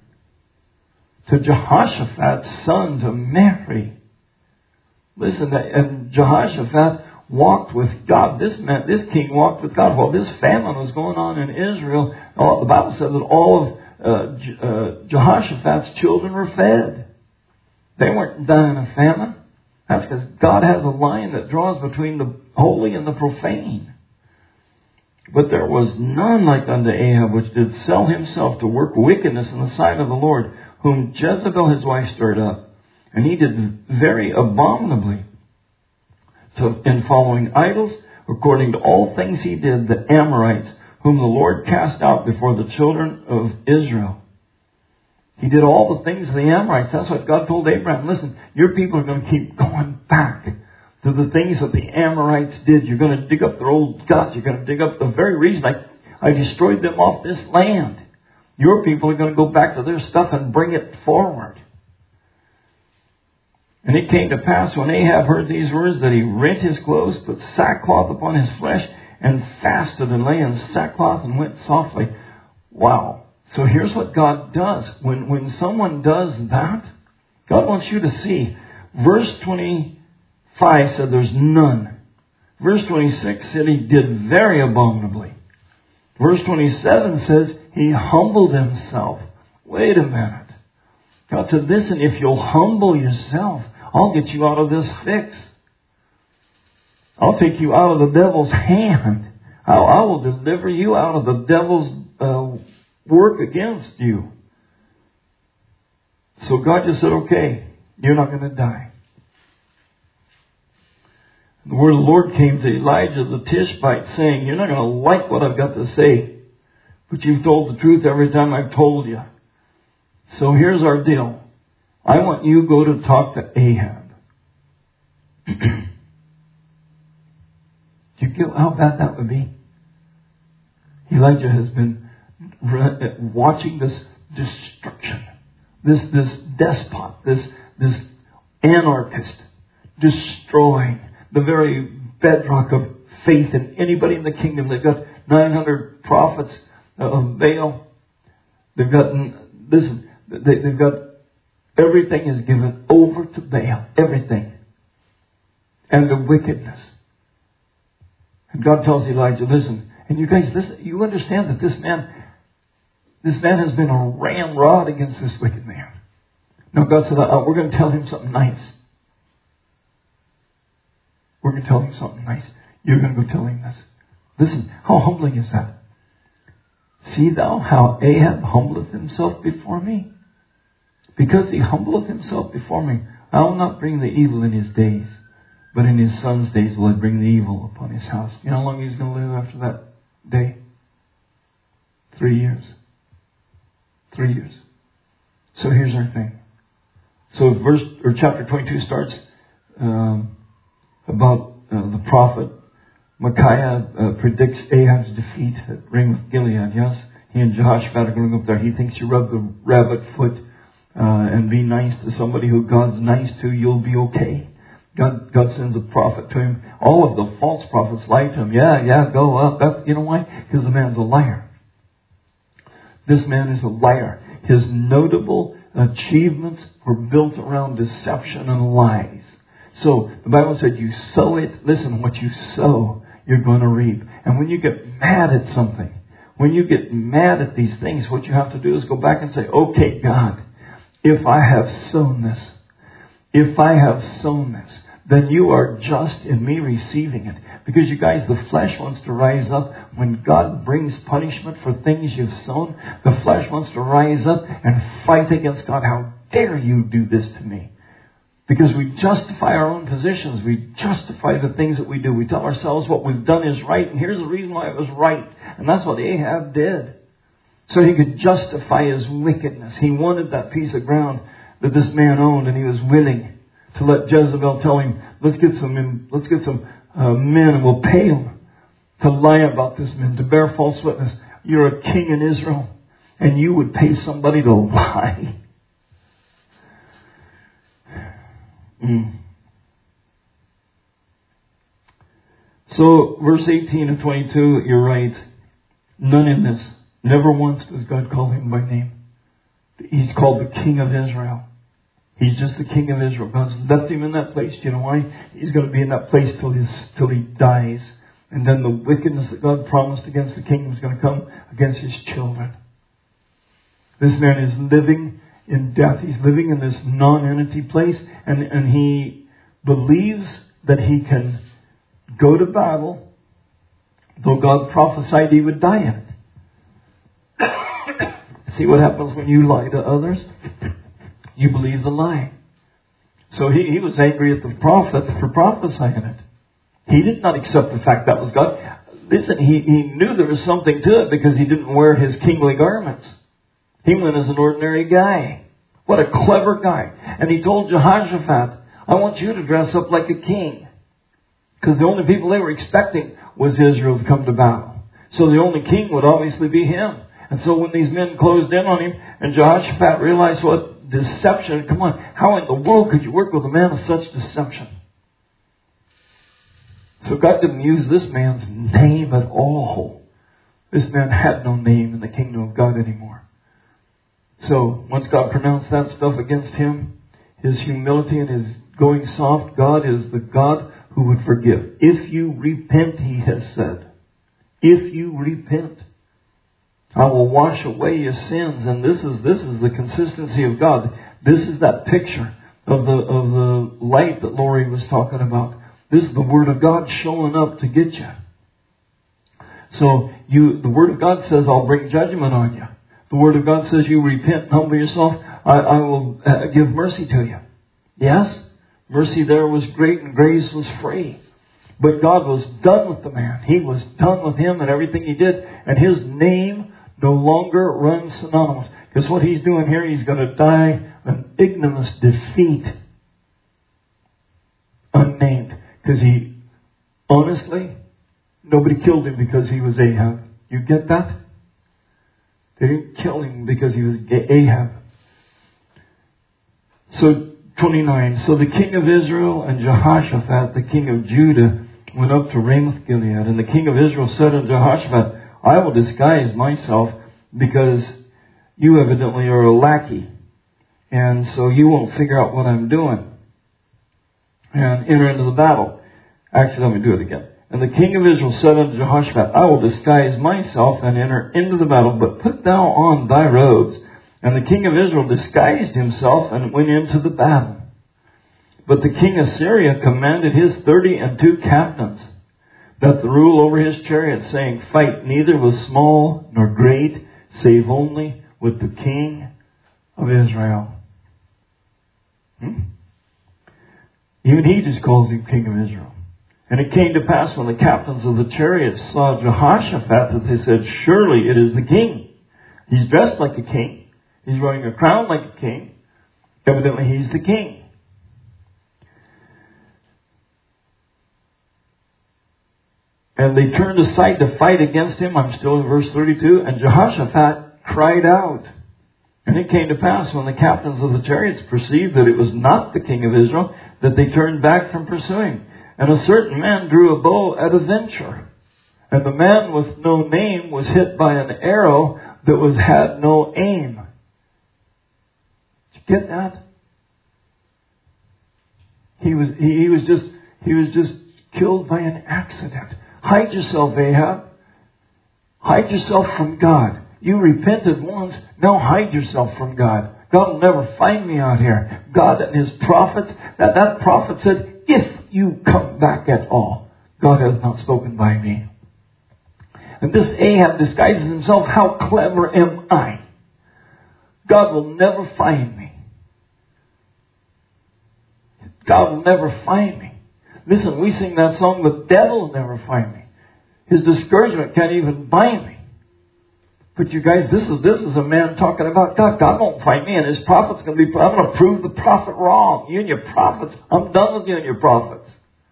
to Jehoshaphat's son to marry. Listen, and Jehoshaphat walked with God. This king walked with God. While this famine was going on in Israel, the Bible said that all of Jehoshaphat's children were fed. They weren't dying of famine. That's because God has a line that draws between the holy and the profane. But there was none like unto Ahab, which did sell himself to work wickedness in the sight of the Lord, whom Jezebel his wife stirred up. And he did very abominably in following idols, according to all things he did, the Amorites, whom the Lord cast out before the children of Israel. He did all the things of the Amorites. That's what God told Abraham. Listen, your people are going to keep going back to the things that the Amorites did. You're going to dig up their old gods. You're going to dig up the very reason I destroyed them off this land. Your people are going to go back to their stuff and bring it forward. And it came to pass when Ahab heard these words that he rent his clothes, put sackcloth upon his flesh, and fasted and lay in sackcloth and went softly. Wow. So here's what God does. When someone does that, God wants you to see. Verse 25 said there's none. Verse 26 said he did very abominably. Verse 27 says he humbled himself. Wait a minute. God said, listen, if you'll humble yourself, I'll get you out of this fix. I'll take you out of the devil's hand. I will deliver you out of the devil's work against you. So God just said, okay, you're not going to die. The word of the Lord came to Elijah the Tishbite, saying, you're not going to like what I've got to say, but you've told the truth every time I've told you. So here's our deal. I want you to go to talk to Ahab. Do you get how bad that would be? Elijah has been watching this destruction, this despot, this anarchist destroying the very bedrock of faith in anybody in the kingdom. They've got 900 prophets of Baal. They've got they've got everything is given over to Baal, everything, and the wickedness. And God tells Elijah, listen, and you guys, listen, you understand that this man has been a ramrod against this wicked man. No, God said, we're going to tell him something nice. We're going to tell him something nice. You're going to go tell him this. Listen, how humbling is that? See thou how Ahab humbleth himself before me? Because he humbleth himself before me, I will not bring the evil in his days, but in his son's days will I bring the evil upon his house. You know how long he's going to live after that day? 3 years. 3 years. So here's our thing. So chapter 22 starts about the prophet. Micaiah predicts Ahab's defeat at Ramoth Gilead. Yes, he and Jehoshaphat are going up there. He thinks you rub the rabbit foot and be nice to somebody who God's nice to, you'll be okay. God sends a prophet to him. All of the false prophets lie to him. Yeah, go up. That's, you know why? Because the man's a liar. This man is a liar. His notable achievements were built around deception and lies. So the Bible said you sow it. Listen, what you sow, you're going to reap. And when you get mad at something, when you get mad at these things, what you have to do is go back and say, okay, God, if I have sown this, then you are just in me receiving it. Because you guys, the flesh wants to rise up. When God brings punishment for things you've sown, the flesh wants to rise up and fight against God. How dare you do this to me? Because we justify our own positions. We justify the things that we do. We tell ourselves what we've done is right, and here's the reason why it was right. And that's what Ahab did. So he could justify his wickedness. He wanted that piece of ground that this man owned, and he was willing to let Jezebel tell him, let's get some men and we'll pay them to lie about this man, to bear false witness. You're a king in Israel, and you would pay somebody to lie. So, verse 18 and 22, you're right. None in this. Never once does God call him by name. He's called the King of Israel. He's just the King of Israel. God's left him in that place. Do you know why? He's going to be in that place till he dies. And then the wickedness that God promised against the kingdom is going to come against his children. This man is living in death. He's living in this non-entity place. And he believes that he can go to battle, though God prophesied he would die in it. See what happens when you lie to others? You believe the lie. So he was angry at the prophet for prophesying it. He did not accept the fact that was God. Listen, he knew there was something to it because he didn't wear his kingly garments. He went as an ordinary guy. What a clever guy. And he told Jehoshaphat, I want you to dress up like a king. Because the only people they were expecting was Israel to come to battle. So the only king would obviously be him. And so when these men closed in on him, and Jehoshaphat realized what deception, come on, how in the world could you work with a man of such deception? So God didn't use this man's name at all. This man had no name in the kingdom of God anymore. So once God pronounced that stuff against him, his humility and his going soft, God is the God who would forgive. If you repent, he has said. If you repent, I will wash away your sins. And this is the consistency of God. This is that picture of the light that Lori was talking about. This is the Word of God showing up to get you. So the Word of God says, I'll bring judgment on you. The Word of God says, you repent and humble yourself, I will give mercy to you. Yes? Mercy there was great and grace was free. But God was done with the man. He was done with him and everything he did. And his name no longer runs synonymous. Because what he's doing here, he's going to die an ignominious defeat. Unnamed. Because honestly, nobody killed him because he was Ahab. You get that? They didn't kill him because he was Ahab. So, 29. So the king of Israel and Jehoshaphat, the king of Judah, went up to Ramoth Gilead. And the king of Israel said unto Jehoshaphat, I will disguise myself because you evidently are a lackey. And so you won't figure out what I'm doing. And enter into the battle. Actually, let me do it again. And the king of Israel said unto Jehoshaphat, I will disguise myself and enter into the battle, but put thou on thy robes. And the king of Israel disguised himself and went into the battle. But the king of Syria commanded his 32 captains, that the rule over his chariot, saying, Fight neither with small nor great, save only with the King of Israel. Even he just calls him King of Israel. And it came to pass when the captains of the chariots saw Jehoshaphat that they said, Surely it is the king. He's dressed like a king. He's wearing a crown like a king. Evidently he's the king. And they turned aside to fight against him. I'm still in verse 32. And Jehoshaphat cried out. And it came to pass when the captains of the chariots perceived that it was not the king of Israel, that they turned back from pursuing. And a certain man drew a bow at a venture. And the man with no name was hit by an arrow that had no aim. Did you get that? He was just killed by an accident. Hide yourself, Ahab. Hide yourself from God. You repented once, now hide yourself from God. God will never find me out here. God and His prophets, that prophet said, if you come back at all, God has not spoken by me. And this Ahab disguises himself, how clever am I? God will never find me. God will never find me. Listen, we sing that song, the devil will never find me. His discouragement can't even bind me. But you guys, this is a man talking about God. God won't find me, and his prophet's going to be, I'm going to prove the prophet wrong. You and your prophets, I'm done with you and your prophets.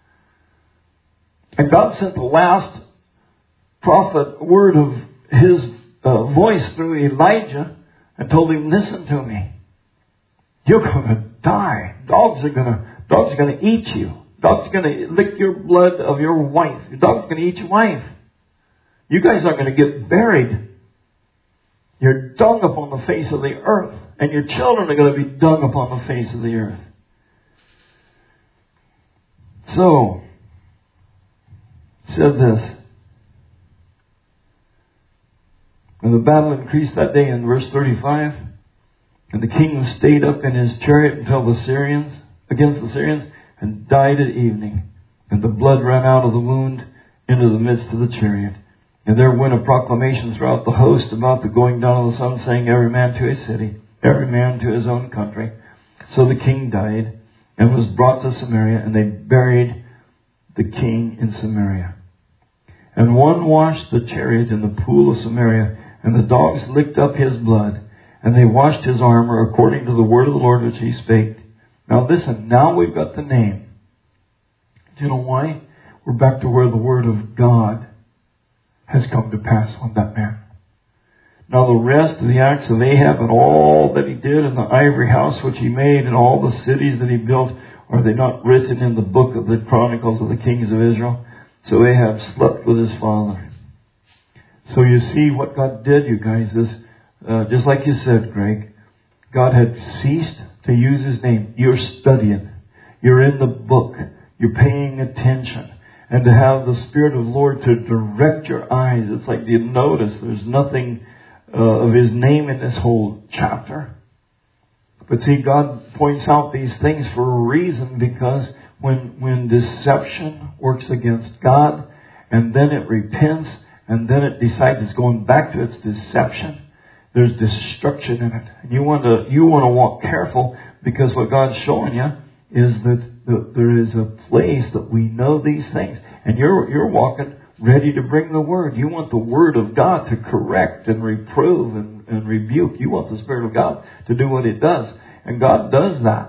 And God sent the last prophet word of His voice through Elijah and told him, listen to me. You're going to die. Dogs are going to eat you. Dogs are going to lick your blood of your wife. Your dog's going to eat your wife. You guys aren't going to get buried. You're dung upon the face of the earth. And your children are going to be dung upon the face of the earth. So, said this. And the battle increased that day in verse 35. And the king stayed up in his chariot against the Syrians, and died at evening. And the blood ran out of the wound into the midst of the chariot. And there went a proclamation throughout the host about the going down of the sun, saying, every man to his city, every man to his own country. So the king died and was brought to Samaria, and they buried the king in Samaria. And one washed the chariot in the pool of Samaria, and the dogs licked up his blood, and they washed his armor according to the word of the Lord which he spake. Now listen, now we've got the name. Do you know why? We're back to where the word of God has come to pass on that man. Now the rest of the acts of Ahab and all that he did in the ivory house which he made and all the cities that he built, are they not written in the book of the Chronicles of the Kings of Israel? So Ahab slept with his father. So you see what God did, you guys, is just like you said, Greg, God had ceased to use His name. You're studying. You're in the book. You're paying attention. And to have the Spirit of the Lord to direct your eyes. It's like, do you notice there's nothing of His name in this whole chapter? But see, God points out these things for a reason, because when deception works against God, and then it repents, and then it decides it's going back to its deception, there's destruction in it. And you want to walk careful, because what God's showing you is that there is a place that we know these things. And you're walking ready to bring the Word. You want the Word of God to correct and reprove and rebuke. You want the Spirit of God to do what it does. And God does that.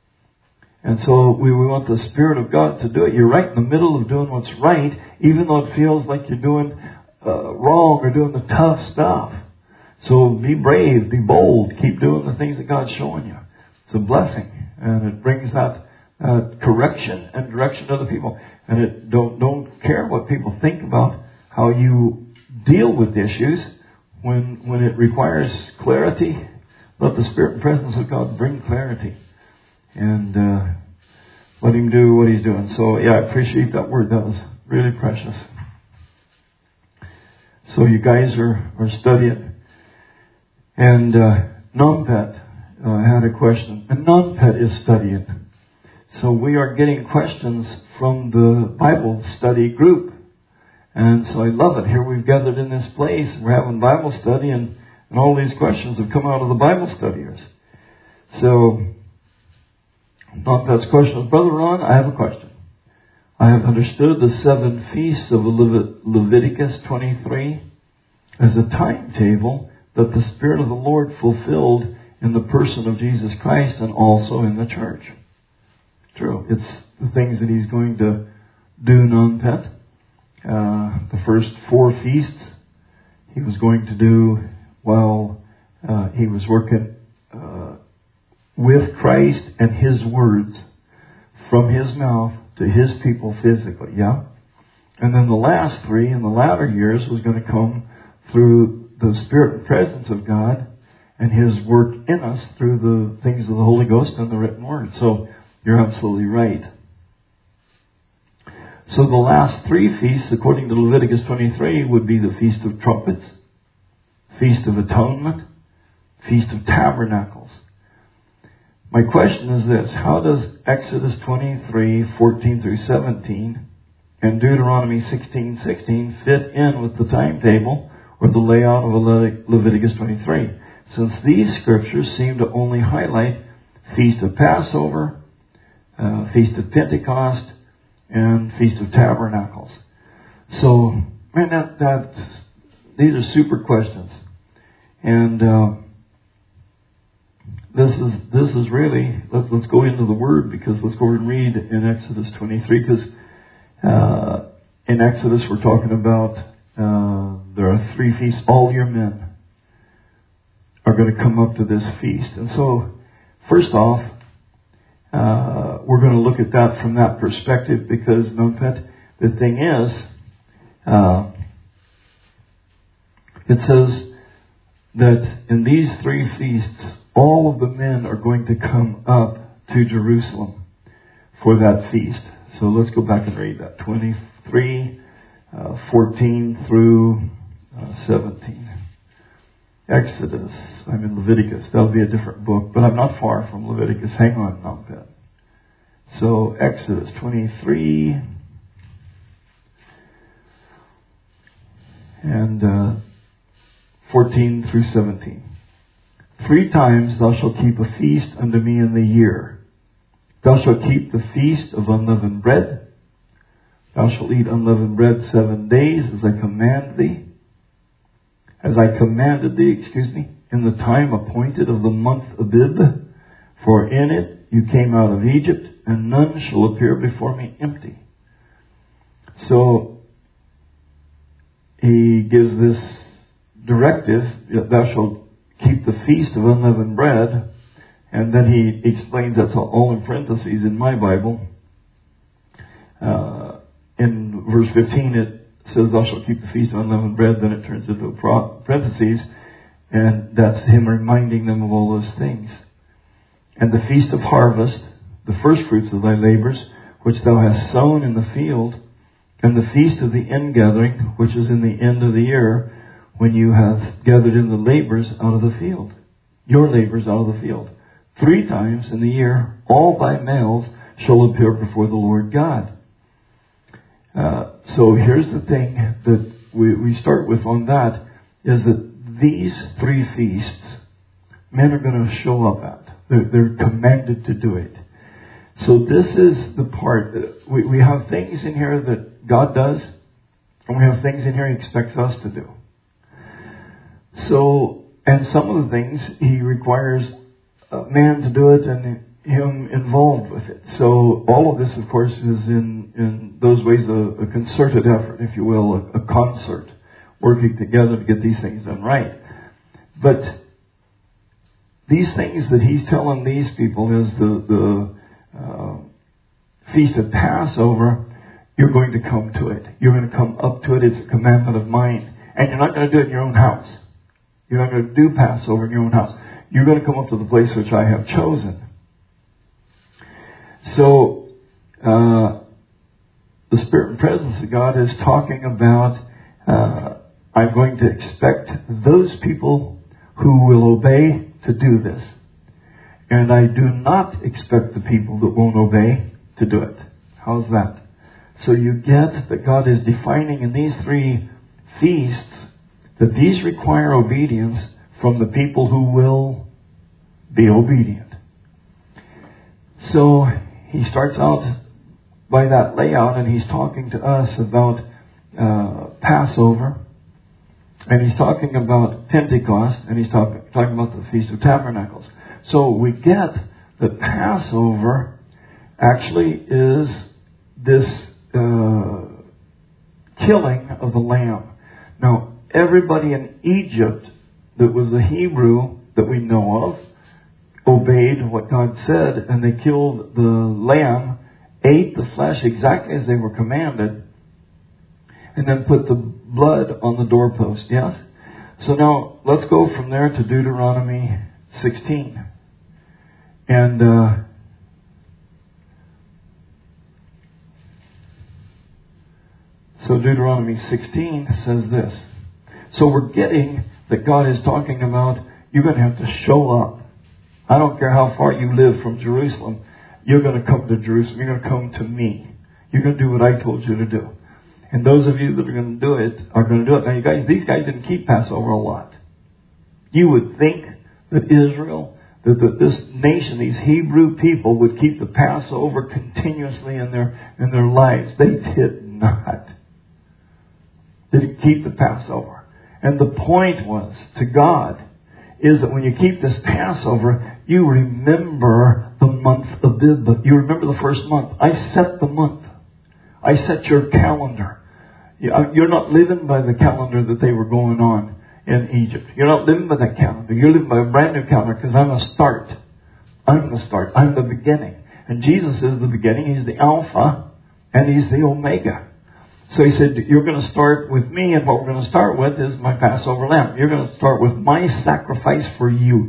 And so we want the Spirit of God to do it. You're right in the middle of doing what's right, even though it feels like you're doing wrong or doing the tough stuff. So be brave, be bold, keep doing the things that God's showing you. It's a blessing. And it brings that correction and direction to other people. And it don't care what people think about how you deal with issues. When it requires clarity, let the Spirit and presence of God bring clarity. And let Him do what He's doing. So yeah, I appreciate that word. That was really precious. So you guys are studying. And Nonpet had a question. And Nonpet is studying. So we are getting questions from the Bible study group. And so I love it. Here we've gathered in this place. We're having Bible study, and all these questions have come out of the Bible studiers. So, not that's questions. Brother Ron, I have a question. I have understood the 7 feasts of Leviticus 23 as a timetable that the Spirit of the Lord fulfilled in the person of Jesus Christ and also in the church. True. It's the things that He's going to do non-pet. The first 4 feasts He was going to do while He was working with Christ and His words from His mouth to His people physically. Yeah? And then the last 3 in the latter years was going to come through the Spirit and presence of God and His work in us through the things of the Holy Ghost and the written word. So you're absolutely right. So the last 3 feasts, according to Leviticus 23, would be the Feast of Trumpets, Feast of Atonement, Feast of Tabernacles. My question is this: how does Exodus 23, 14 through 17 and Deuteronomy 16:16 fit in with the timetable or the layout of Leviticus 23? Since these scriptures seem to only highlight Feast of Passover, Feast of Pentecost, and Feast of Tabernacles. So, man, these are super questions. And this is really, let's go into the Word, because let's go and read in Exodus 23, because in Exodus we're talking about there are 3 feasts. All your men are going to come up to this feast. And so, first off, we're going to look at that from that perspective, because the thing is, it says that in these 3 feasts, all of the men are going to come up to Jerusalem for that feast. So let's go back and read that. 23, 14 through 17. Exodus. I'm in Leviticus. That'll be a different book, but I'm not far from Leviticus. Hang on, Numpet. So Exodus 23 and 14 through 17. 3 times thou shalt keep a feast unto me in the year. Thou shalt keep the feast of unleavened bread. Thou shalt eat unleavened bread 7 days, as I commanded thee, in the time appointed of the month Abib. For in it you came out of Egypt, and none shall appear before me empty. So he gives this directive, thou shalt keep the feast of unleavened bread, and then he explains, that's all in parentheses in my Bible. In verse 15 it says, thou shalt keep the feast of unleavened bread, then it turns into parentheses, and that's him reminding them of all those things. And the feast of harvest, the first fruits of thy labors, which thou hast sown in the field, and the feast of the ingathering, which is in the end of the year, when you have gathered in the labors out of the field, your labors out of the field. 3 times in the year, all thy males shall appear before the Lord God. So here's the thing that we start with on that, is that these 3 feasts, men are going to show up at. They're commanded to do it. So this is the part. We have things in here that God does, and we have things in here He expects us to do. So, and some of the things He requires a man to do it and him involved with it. So all of this, of course, is in those ways a concerted effort, if you will, a concert, working together to get these things done right. But these things that He's telling these people is the Feast of Passover, you're going to come to it. You're going to come up to it. It's a commandment of mine. And you're not going to do it in your own house. You're not going to do Passover in your own house. You're going to come up to the place which I have chosen. So, the Spirit and presence of God is talking about, I'm going to expect those people who will obey to do this. And I do not expect the people that won't obey to do it. How's that? So you get that God is defining in these three feasts that these require obedience from the people who will be obedient. So he starts out by that layout, and he's talking to us about Passover, and he's talking about Pentecost, and he's talking about the Feast of Tabernacles. So we get that Passover actually is this killing of the lamb. Now, everybody in Egypt that was the Hebrew that we know of obeyed what God said, and they killed the lamb, ate the flesh exactly as they were commanded, and then put the blood on the doorpost. Yes? So now, let's go from there to Deuteronomy 16. And so Deuteronomy 16 says this. So we're getting that God is talking about, you're going to have to show up. I don't care how far you live from Jerusalem. You're going to come to Jerusalem. You're going to come to me. You're going to do what I told you to do. And those of you that are going to do it are going to do it. Now, you guys, these guys didn't keep Passover a lot. You would think that Israel, that this nation, these Hebrew people, would keep the Passover continuously in their lives. They did not. They didn't keep the Passover. And the point was, to God, is that when you keep this Passover, you remember the month of Abib. You remember the first month. I set the month. I set your calendar. You're not living by the calendar that they were going on in Egypt. You're not living by that calendar. You're living by a brand new calendar, because I'm the start. I'm the start. I'm the beginning. And Jesus is the beginning. He's the Alpha and He's the Omega. So He said, you're going to start with me, and what we're going to start with is my Passover lamb. You're going to start with my sacrifice for you.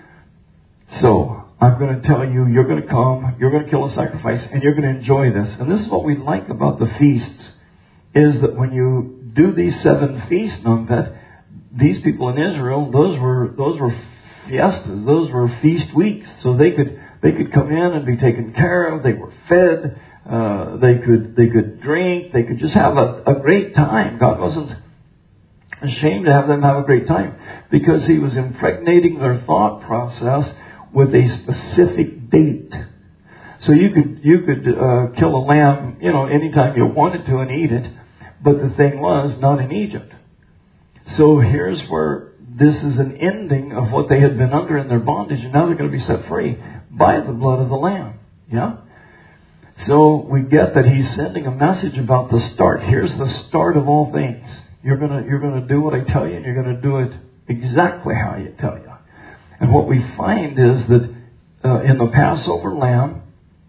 So I'm going to tell you, you're going to come, you're going to kill a sacrifice, and you're going to enjoy this. And this is what we like about the feasts, is that when you do these 7 feasts, that these people in Israel, those were fiestas, those were feast weeks. So they could come in and be taken care of. They were fed. They could drink. They could just have a great time. God wasn't ashamed to have them have a great time, because He was impregnating their thought process with a specific date. So you could kill a lamb, anytime you wanted to and eat it, but the thing was, not in Egypt. So here's where this is an ending of what they had been under in their bondage, and now they're going to be set free by the blood of the lamb. Yeah. So we get that He's sending a message about the start. Here's the start of all things. You're gonna do what I tell you, and you're going to do it exactly how I tell you. And what we find is that in the Passover lamb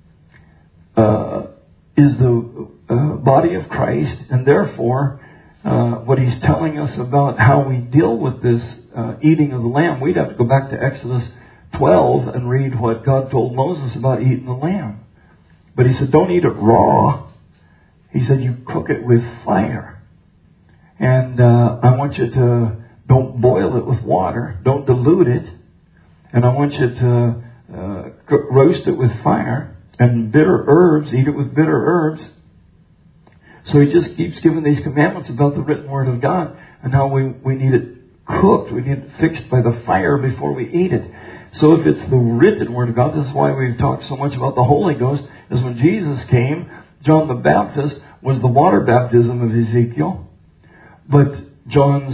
is the body of Christ, and therefore what He's telling us about how we deal with this eating of the lamb, we'd have to go back to Exodus 12 and read what God told Moses about eating the lamb. But He said, don't eat it raw. He said, you cook it with fire. And I want you to, don't boil it with water. Don't dilute it. And I want you to roast it with fire. And bitter herbs, eat it with bitter herbs. So He just keeps giving these commandments about the written Word of God, and how we need it cooked. We need it fixed by the fire before we eat it. So if it's the written Word of God, this is why we've talked so much about the Holy Ghost, is when Jesus came, John the Baptist was the water baptism of Ezekiel. But John's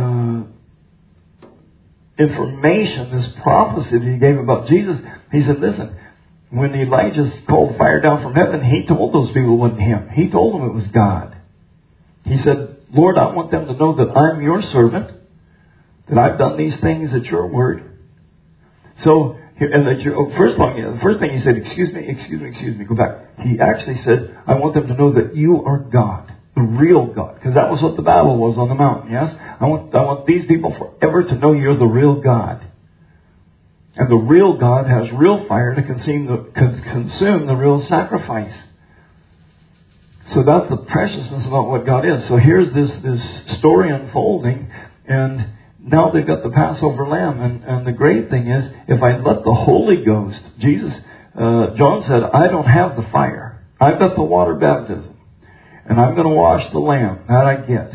information, this prophecy that he gave about Jesus, he said, listen, when Elijah called fire down from heaven, he told those people it wasn't him. He told them it was God. He said, Lord, I want them to know that I'm your servant, that I've done these things at your word. So, and that the first thing he said, excuse me, go back. He actually said, I want them to know that you are God, the real God. Because that was what the battle was on the mountain, yes? I want these people forever to know you're the real God. And the real God has real fire to consume the real sacrifice. So that's the preciousness about what God is. So here's this story unfolding, and now they've got the Passover lamb. And the great thing is, if I let the Holy Ghost, John said, I don't have the fire. I've got the water baptism. And I'm going to wash the lamb. That I get.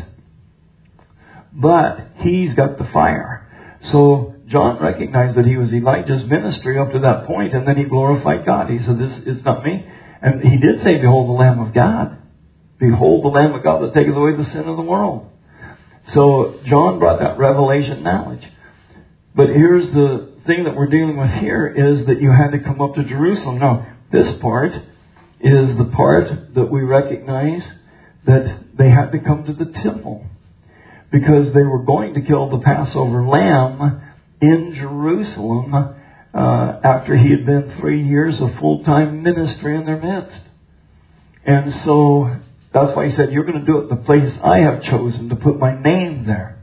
But he's got the fire. So John recognized that he was Elijah's ministry up to that point, and then he glorified God. He said, "This is not me." And he did say, "Behold the Lamb of God. Behold the Lamb of God that taketh away the sin of the world." So John brought that revelation knowledge. But here's the thing that we're dealing with here is that you had to come up to Jerusalem. Now, this part is the part that we recognize that they had to come to the temple, because they were going to kill the Passover lamb in Jerusalem after he had been 3 years of full-time ministry in their midst. And so that's why he said, "You're going to do it in the place I have chosen to put my name there."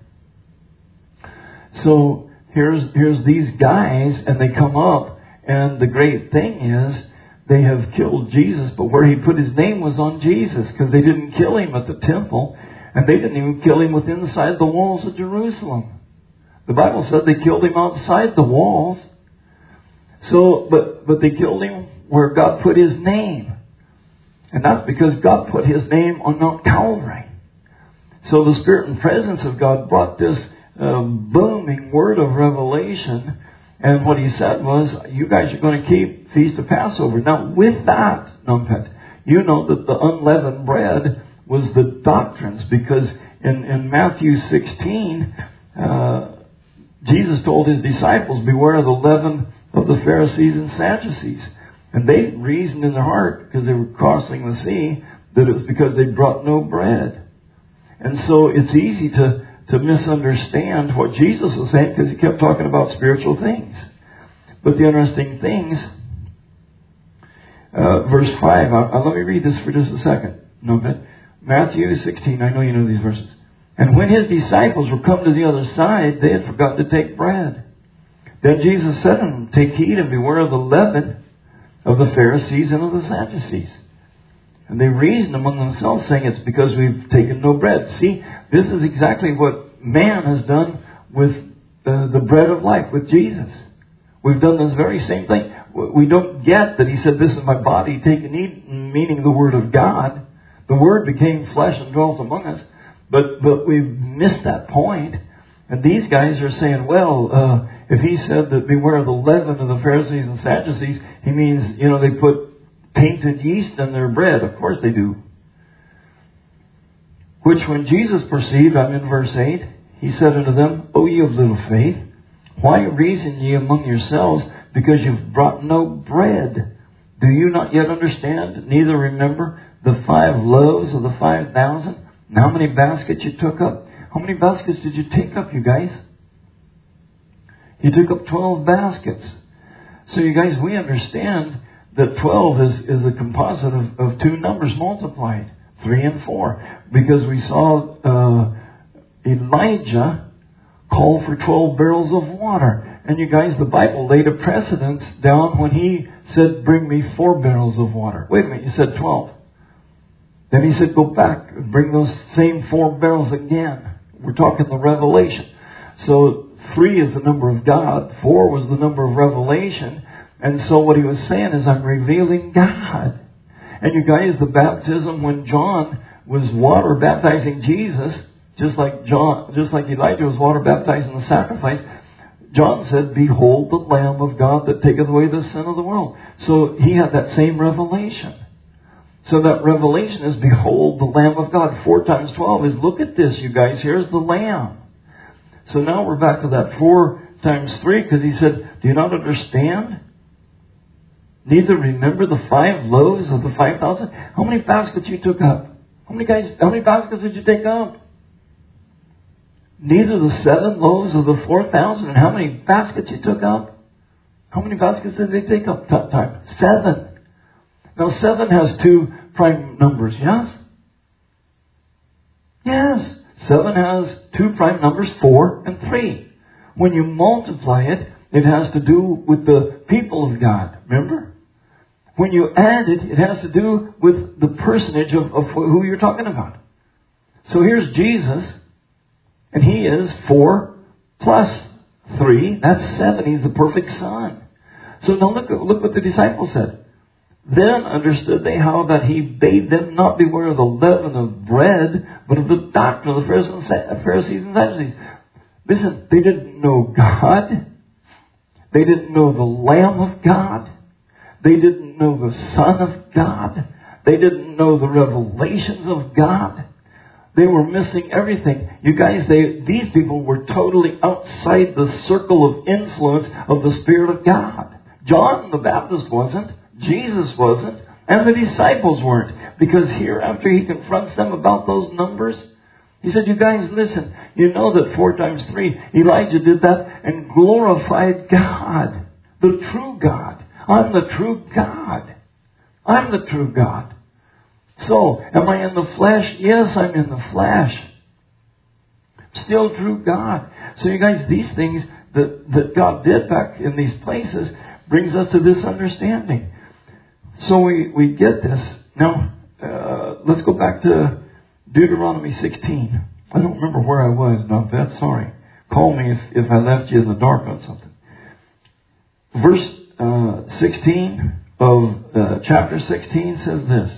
So here's these guys, and they come up, and the great thing is they have killed Jesus, but where he put his name was on Jesus, because they didn't kill him at the temple, and they didn't even kill him within inside the walls of Jerusalem. The Bible said they killed him outside the walls. So, but they killed him where God put his name. And that's because God put his name on Mount Calvary. So the Spirit and presence of God brought this booming word of revelation. And what he said was, "You guys are going to keep Feast of Passover." Now, with that, Numpet, you know that the unleavened bread was the doctrines, because in Matthew 16, Jesus told his disciples, "Beware of the leaven of the Pharisees and Sadducees." And they reasoned in their heart, because they were crossing the sea, that it was because they brought no bread. And so it's easy to misunderstand what Jesus was saying, because he kept talking about spiritual things. But the interesting things, verse 5, let me read this for just a second. No, but Matthew 16, I know you know these verses. "And when his disciples were come to the other side, they had forgotten to take bread. Then Jesus said to them, Take heed and beware of the leaven of the Pharisees and of the Sadducees." And they reasoned among themselves, saying, "It's because we've taken no bread." See, this is exactly what man has done with the bread of life, with Jesus. We've done this very same thing. We don't get that he said, "This is my body, take and eat," meaning the Word of God. The Word became flesh and dwelt among us. But we've missed that point. And these guys are saying, well, if he said that beware of the leaven of the Pharisees and Sadducees, he means, they put tainted yeast in their bread. Of course they do. "Which when Jesus perceived," I'm in verse 8, "he said unto them, O ye of little faith, why reason ye among yourselves, because you've brought no bread? Do you not yet understand, neither remember the 5 loaves of the 5,000, and how many baskets you took up?" How many baskets did you take up, you guys? You took up 12 baskets. So you guys, we understand that 12 is a composite of 2 numbers multiplied, 3 and 4. Because we saw Elijah call for 12 barrels of water. And you guys, the Bible laid a precedence down when he said, "Bring me 4 barrels of water." Wait a minute, you said 12. Then he said, "Go back and bring those same 4 barrels again." We're talking the revelation. So 3 is the number of God. 4 was the number of revelation. And so what he was saying is, I'm revealing God. And you guys, the baptism when John was water baptizing Jesus, just like Elijah was water baptizing the sacrifice, John said, "Behold the Lamb of God that taketh away the sin of the world." So he had that same revelation. So that revelation is, behold the Lamb of God. 4 times 12 is, look at this, you guys. Here's the Lamb. So now we're back to that 4 times 3, because he said, "Do you not understand? Neither remember the 5 loaves of the 5,000? How many baskets you took up? How many baskets did you take up? Neither the 7 loaves of the 4,000, and how many baskets you took up? How many baskets did they take up? 7. Now 7 has 2 prime numbers, yes? Yes. 7 has 2 prime numbers, 4 and 3. When you multiply it, it has to do with the people of God. Remember? When you add it, it has to do with the personage of who you're talking about. So here's Jesus, and he is 4 plus 3. That's 7. He's the perfect Son. So now look what the disciples said. Then understood they how that he bade them not beware of the leaven of bread, but of the doctrine of the Pharisees and Sadducees. Listen, they didn't know God. They didn't know the Lamb of God. They didn't know the Son of God. They didn't know the revelations of God. They were missing everything. You guys, these people were totally outside the circle of influence of the Spirit of God. John the Baptist wasn't. Jesus wasn't. And the disciples weren't. Because here, after he confronts them about those numbers, he said, you guys, listen. You know that 4 times 3, Elijah did that and glorified God. The true God. I'm the true God. I'm the true God. So, am I in the flesh? Yes, I'm in the flesh. Still true God. So you guys, these things that God did back in these places brings us to this understanding. So we get this. Now, let's go back to Deuteronomy 16. I don't remember where I was, not that. Sorry. Call me if I left you in the dark on something. Verse 16 of chapter 16 says this.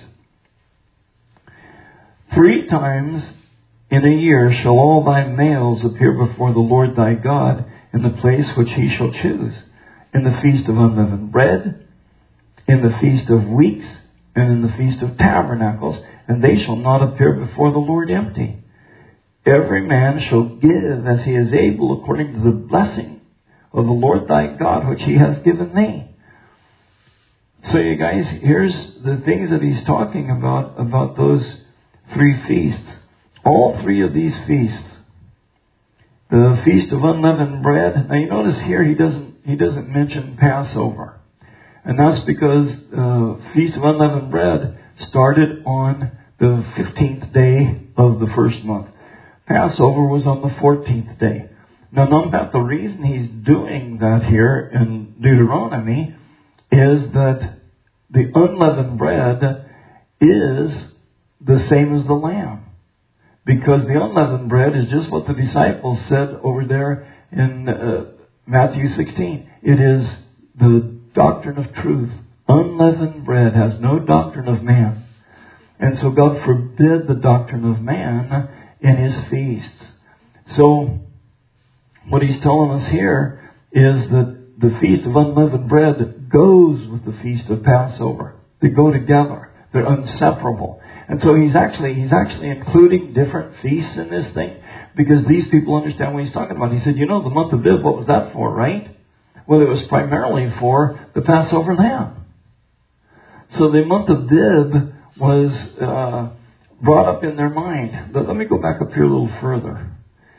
3 times in a year shall all thy males appear before the Lord thy God in the place which he shall choose, in the feast of unleavened bread, in the feast of weeks, and in the feast of tabernacles, and they shall not appear before the Lord empty. Every man shall give as he is able according to the blessing of the Lord thy God which he has given thee. So you guys, here's the things that he's talking about those 3 feasts. All 3 of these feasts. The Feast of Unleavened Bread. Now you notice here he doesn't mention Passover. And that's because Feast of Unleavened Bread started on the 15th day of the first month. Passover was on the 14th day. Now note that the reason he's doing that here in Deuteronomy is that the unleavened bread is the same as the lamb. Because the unleavened bread is just what the disciples said over there in Matthew 16. It is the doctrine of truth. Unleavened bread has no doctrine of man. And so God forbid the doctrine of man in his feasts. So what he's telling us here is that the Feast of Unleavened Bread goes with the Feast of Passover. They go together. They're inseparable. And so he's actually including different feasts in this thing because these people understand what he's talking about. He said, you know, the month of Bib, what was that for, right? Well, it was primarily for the Passover lamb. So the month of Bib was brought up in their mind. But let me go back up here a little further.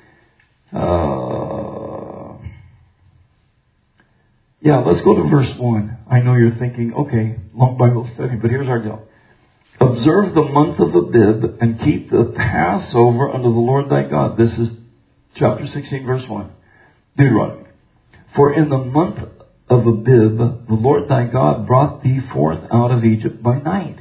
Let's go to verse 1. I know you're thinking, okay, long Bible study, but here's our deal. Observe the month of Abib and keep the Passover unto the Lord thy God. This is chapter 16, verse 1. Deuteronomy. For in the month of Abib, the Lord thy God brought thee forth out of Egypt by night.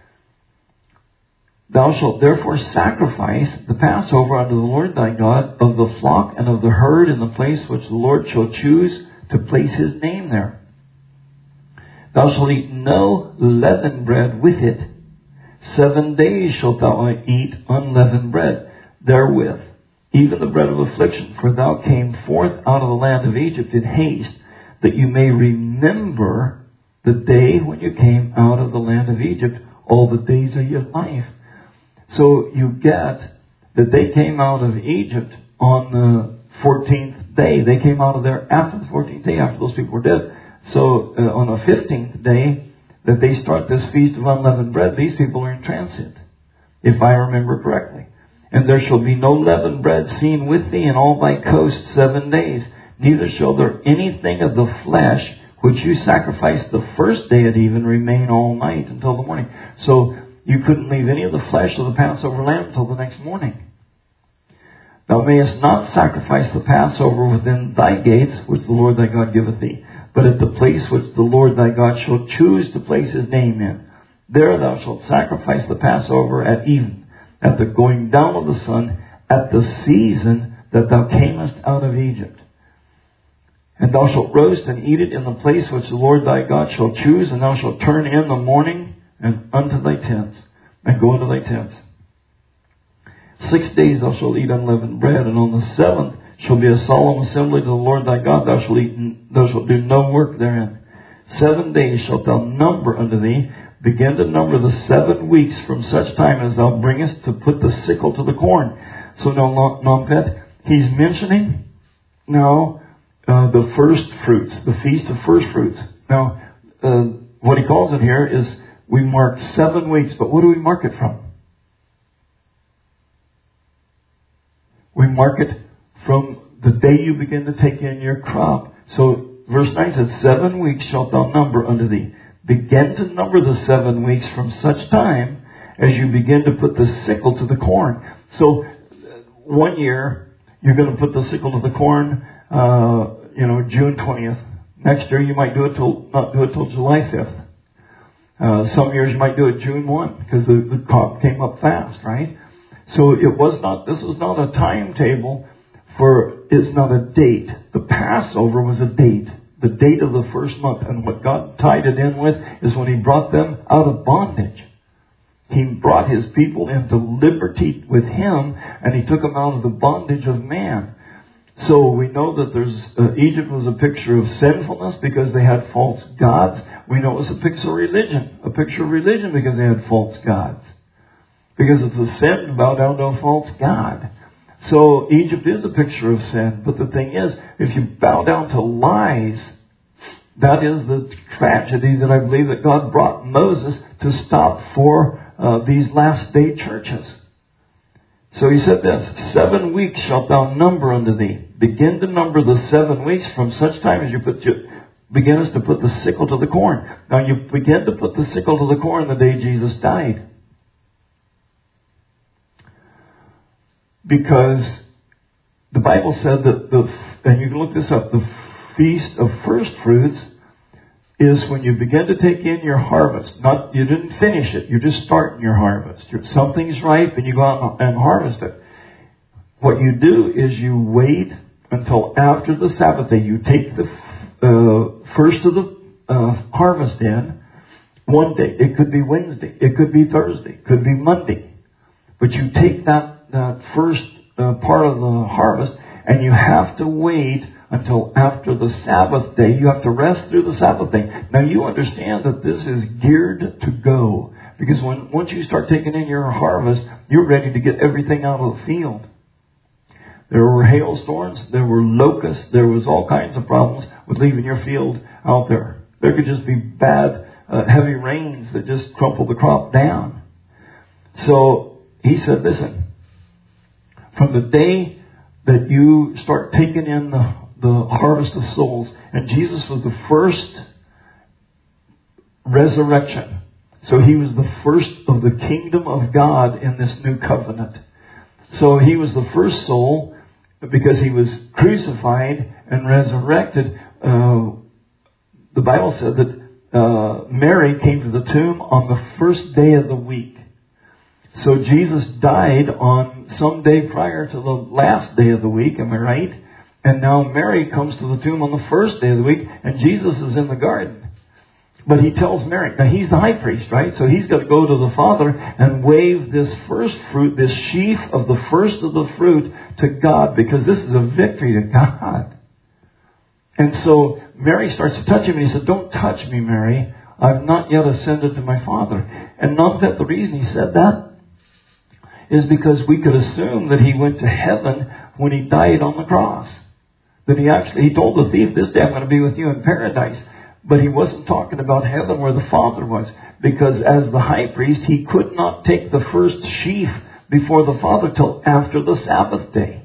Thou shalt therefore sacrifice the Passover unto the Lord thy God of the flock and of the herd in the place which the Lord shall choose to place his name there. Thou shalt eat no leavened bread with it. 7 days shalt thou eat unleavened bread therewith, even the bread of affliction. For thou came forth out of the land of Egypt in haste, that you may remember the day when you came out of the land of Egypt, all the days of your life. So you get that they came out of Egypt on the 14th day. They came out of there after the 14th day, after those people were dead. So on the 15th day, that they start this Feast of Unleavened Bread, these people are in transit, if I remember correctly. And there shall be no leavened bread seen with thee in all thy coast 7 days, neither shall there anything of the flesh which you sacrificed the first day at even remain all night until the morning. So you couldn't leave any of the flesh of the Passover lamb until the next morning. Thou mayest not sacrifice the Passover within thy gates, which the Lord thy God giveth thee, but at the place which the Lord thy God shall choose to place his name in. There thou shalt sacrifice the Passover at even, at the going down of the sun, at the season that thou camest out of Egypt. And thou shalt roast and eat it in the place which the Lord thy God shall choose, and thou shalt turn in the morning and unto thy tents, and go into thy tents. 6 days thou shalt eat unleavened bread, and on the 7th shall be a solemn assembly to the Lord thy God. Thou shalt do no work therein. 7 days shalt thou number unto thee. Begin to number the 7 weeks from such time as thou bringest to put the sickle to the corn. So now, Nomfet, he's mentioning now the first fruits, the feast of first fruits. Now, what he calls it here is we mark 7 weeks, but what do we mark it from? We mark it from the day you begin to take in your crop. So verse 9 says, 7 weeks shalt thou number unto thee. Begin to number the 7 weeks from such time as you begin to put the sickle to the corn. So 1 year, you're going to put the sickle to the corn, June 20th. Next year, you might not do it till July 5th. Some years you might do it June 1 because the crop came up fast, right? So this was not a timetable it's not a date. The Passover was a date. The date of the first month. And what God tied it in with is when He brought them out of bondage. He brought His people into liberty with Him, and He took them out of the bondage of man. So we know that Egypt was a picture of sinfulness because they had false gods. We know it was a picture of religion. A picture of religion because they had false gods. Because it's a sin to bow down to a false god. So Egypt is a picture of sin. But the thing is, if you bow down to lies, that is the tragedy that I believe that God brought Moses to stop for these last day churches. So He said this, 7 weeks shalt thou number unto thee. Begin to number the 7 weeks from such time as you begin to put the sickle to the corn. Now you begin to put the sickle to the corn the day Jesus died. Because the Bible said that and you can look this up, the Feast of First Fruits is when you begin to take in your harvest. You didn't finish it, you're just starting your harvest. Something's ripe and you go out and harvest it. What you do is you wait until after the Sabbath day. You take the first of the harvest in one day. It could be Wednesday, it could be Thursday, it could be Monday. But you take that first part of the harvest, and you have to wait until after the Sabbath day. You have to rest through the Sabbath day. Now you understand that this is geared to go. Because once you start taking in your harvest, you're ready to get everything out of the field. There were hailstorms, there were locusts, there was all kinds of problems with leaving your field out there. There could just be bad, heavy rains that just crumple the crop down. So He said, listen, from the day that you start taking in the harvest of souls, and Jesus was the first resurrection. So He was the first of the kingdom of God in this new covenant. So He was the first soul because He was crucified and resurrected. The Bible said that Mary came to the tomb on the first day of the week. So Jesus died on some day prior to the last day of the week, am I right? And now Mary comes to the tomb on the first day of the week, and Jesus is in the garden. But He tells Mary, now He's the high priest, right? So He's got to go to the Father and wave this first fruit, this sheaf of the first of the fruit to God, because this is a victory to God. And so Mary starts to touch Him, and He said, don't touch me, Mary. I've not yet ascended to my Father. And not that the reason He said that is because we could assume that He went to heaven when He died on the cross. That He told the thief, this day I'm going to be with you in paradise. But He wasn't talking about heaven where the Father was. Because as the high priest, He could not take the first sheaf before the Father till after the Sabbath day.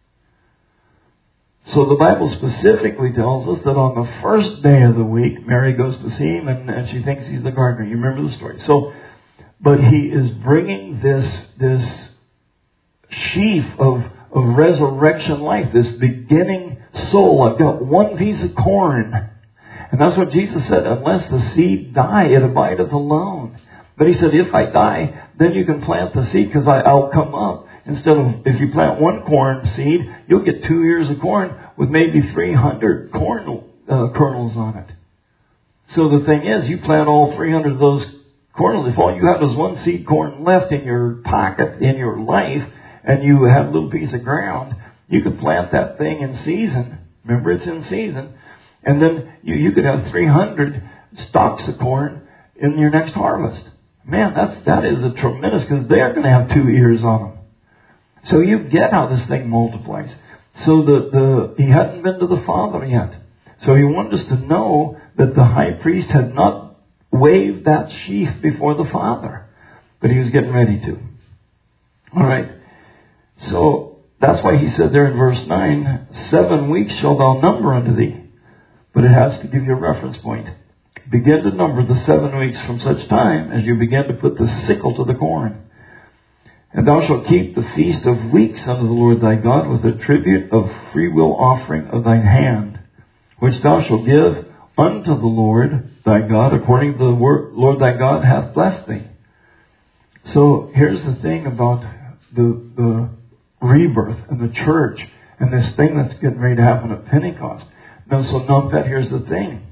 So the Bible specifically tells us that on the first day of the week, Mary goes to see Him and she thinks He's the gardener. You remember the story. But He is bringing this sheaf of resurrection life, this beginning soul. I've got one piece of corn. And that's what Jesus said, unless the seed die, it abideth alone. But He said, if I die, then you can plant the seed because I'll come up. instead of, if you plant one corn seed, you'll get 2 ears of corn with maybe 300 corn kernels on it. So the thing is, you plant all 300 of those kernels. If all you have is one seed corn left in your pocket, in your life, and you have a little piece of ground, you could plant that thing in season. Remember, it's in season. And then you could have 300 stalks of corn in your next harvest. Man, that is a tremendous, because they're going to have 2 ears on them. So you get how this thing multiplies. So he hadn't been to the Father yet. So he wanted us to know that the high priest had not waved that sheaf before the Father, but he was getting ready to. All right. So that's why he said there in verse 9, 7 weeks shall thou number unto thee. But it has to give you a reference point. Begin to number the 7 weeks from such time as you begin to put the sickle to the corn. And thou shalt keep the feast of weeks unto the Lord thy God with a tribute of freewill offering of thine hand, which thou shalt give unto the Lord thy God according to the word Lord thy God hath blessed thee. So here's the thing about the rebirth and the church and this thing that's getting ready to happen at Pentecost. Now, so note that here's the thing.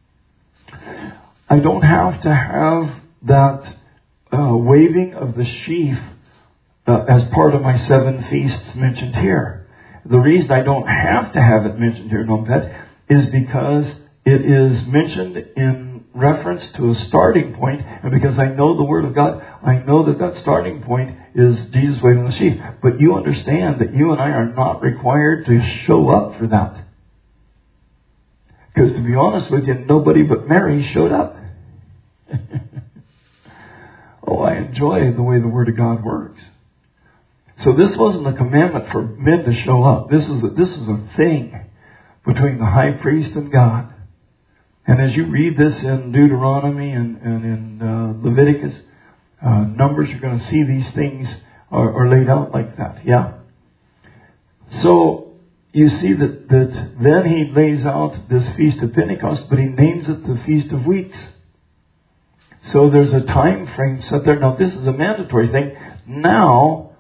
I don't have to have that waving of the sheaf as part of my 7 feasts mentioned here. The reason I don't have to have it mentioned here, Nompet, is because it is mentioned in reference to a starting point, and because I know the Word of God, I know that starting point is Jesus waving the sheaf. But you understand that you and I are not required to show up for that. Because to be honest with you, nobody but Mary showed up. Oh, I enjoy the way the Word of God works. So this wasn't a commandment for men to show up. This is a thing between the high priest and God. And as you read this in Deuteronomy and in Leviticus, Numbers, you're going to see these things are laid out like that. Yeah. So you see that then he lays out this Feast of Pentecost, but he names it the Feast of Weeks. So there's a time frame set there. Now this is a mandatory thing. Now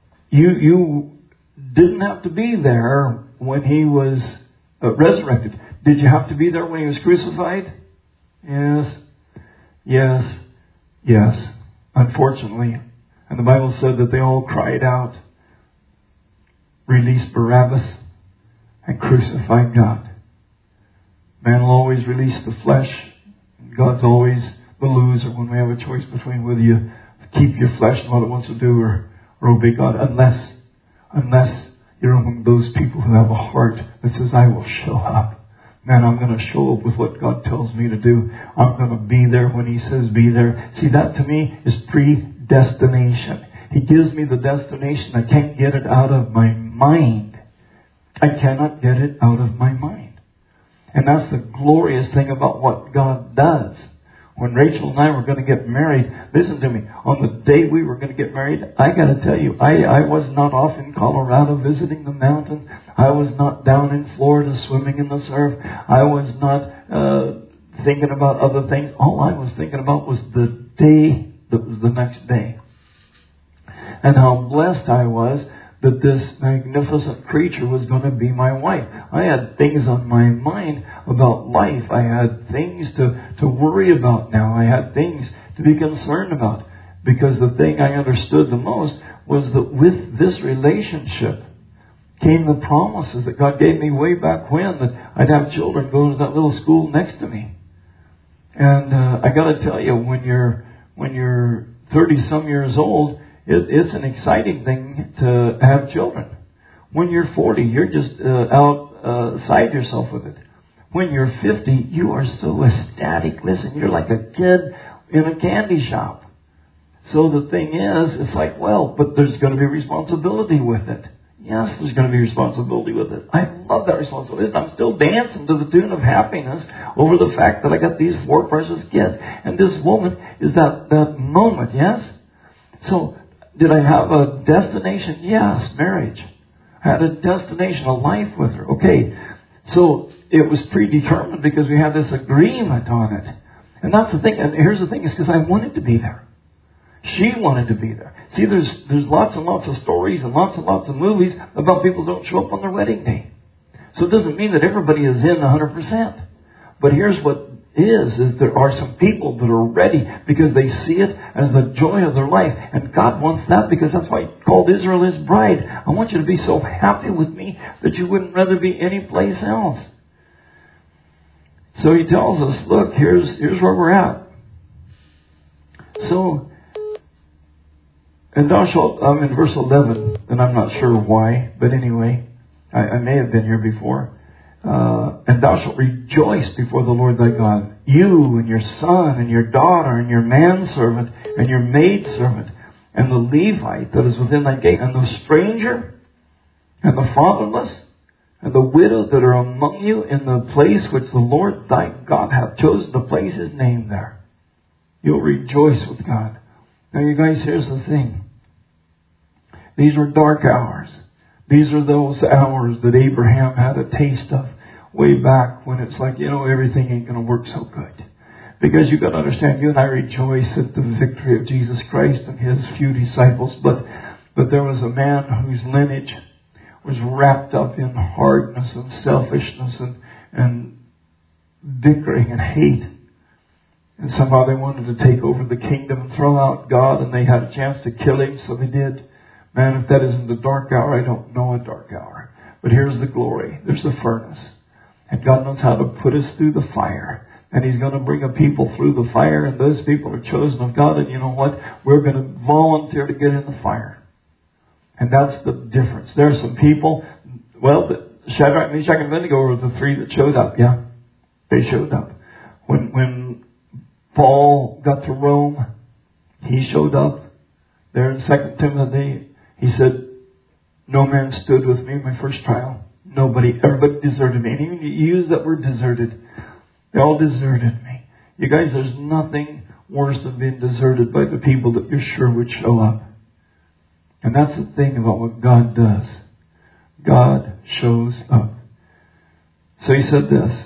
you didn't have to be there when he was resurrected. Did you have to be there when he was crucified? Yes. Yes. Yes. Unfortunately. And the Bible said that they all cried out, release Barabbas and crucify God. Man will always release the flesh. God's always the loser when we have a choice between whether you keep your flesh and what it wants to do or obey God. Unless you're among those people who have a heart that says, I will show up. Man, I'm going to show up with what God tells me to do. I'm going to be there when He says be there. See, that to me is predestination. He gives me the destination. I can't get it out of my mind. I cannot get it out of my mind. And that's the glorious thing about what God does. When Rachel and I were going to get married, listen to me, on the day we were going to get married, I got to tell you, I was not off in Colorado visiting the mountains. I was not down in Florida swimming in the surf. I was not thinking about other things. All I was thinking about was the day that was the next day. And how blessed I was that this magnificent creature was going to be my wife. I had things on my mind about life. I had things to worry about now. I had things to be concerned about. Because the thing I understood the most was that with this relationship came the promises that God gave me way back when, that I'd have children go to that little school next to me. And I got to tell you, when you're 30-some years old, it's an exciting thing to have children. When you're 40, you're just outside yourself with it. When you're 50, you are so ecstatic. Listen, you're like a kid in a candy shop. So the thing is, it's like, well, but there's going to be responsibility with it. Yes, there's going to be responsibility with it. I love that responsibility. I'm still dancing to the tune of happiness over the fact that I got these 4 precious kids. And this woman is that moment, yes? So, did I have a destination? Yes, marriage. I had a destination, a life with her. Okay, so it was predetermined because we had this agreement on it. And that's the thing. And here's the thing, is because I wanted to be there. She wanted to be there. See, there's lots and lots of stories and lots of movies about people who don't show up on their wedding day. So it doesn't mean that everybody is in 100%. But here's what is there are some people that are ready because they see it as the joy of their life. And God wants that, because that's why He called Israel His bride. I want you to be so happy with me that you wouldn't rather be anyplace else. So He tells us, look, here's where we're at. So, and thou shalt, I'm in verse 11, and I'm not sure why, but anyway, I may have been here before. And thou shalt rejoice before the Lord thy God, you and your son and your daughter and your manservant and your maidservant and the Levite that is within thy gate, and the stranger and the fatherless and the widow that are among you in the place which the Lord thy God hath chosen to place His name there. You'll rejoice with God. Now you guys, here's the thing. These were dark hours. These are those hours that Abraham had a taste of way back when it's like, everything ain't going to work so good. Because you've got to understand, you and I rejoice at the victory of Jesus Christ and His few disciples. But there was a man whose lineage was wrapped up in hardness and selfishness and bickering and hate. And somehow they wanted to take over the kingdom and throw out God, and they had a chance to kill Him, so they did. Man, if that isn't the dark hour, I don't know a dark hour. But here's the glory. There's the furnace. And God knows how to put us through the fire. And He's going to bring a people through the fire, and those people are chosen of God. And you know what? We're going to volunteer to get in the fire. And that's the difference. There are some people, Shadrach, Meshach, and Abednego were the three that showed up. Yeah, they showed up. When Paul got to Rome, he showed up. There in 2 Timothy, he said, no man stood with me in my first trial. Nobody. Everybody deserted me. And even you use that word deserted. They all deserted me. You guys, there's nothing worse than being deserted by the people that you're sure would show up. And that's the thing about what God does. God shows up. So He said this,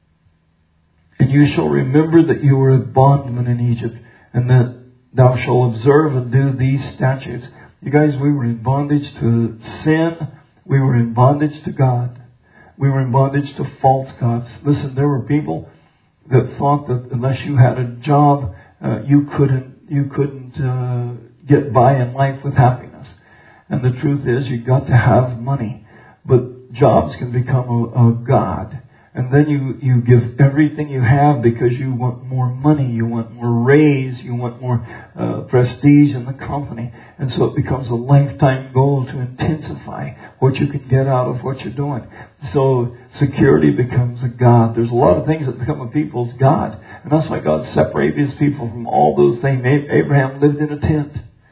and you shall remember that you were a bondman in Egypt, and that thou shalt observe and do these statutes. You guys, we were in bondage to sin. We were in bondage to God. We were in bondage to false gods. Listen, there were people that thought that unless you had a job, you couldn't get by in life with happiness. And the truth is, you've got to have money. But jobs can become a god. And then you give everything you have because you want more money, you want more raise, you want more prestige in the company. And so it becomes a lifetime goal to intensify what you can get out of what you're doing. So security becomes a god. There's a lot of things that become a people's god. And that's why God separated His people from all those things. Abraham lived in a tent.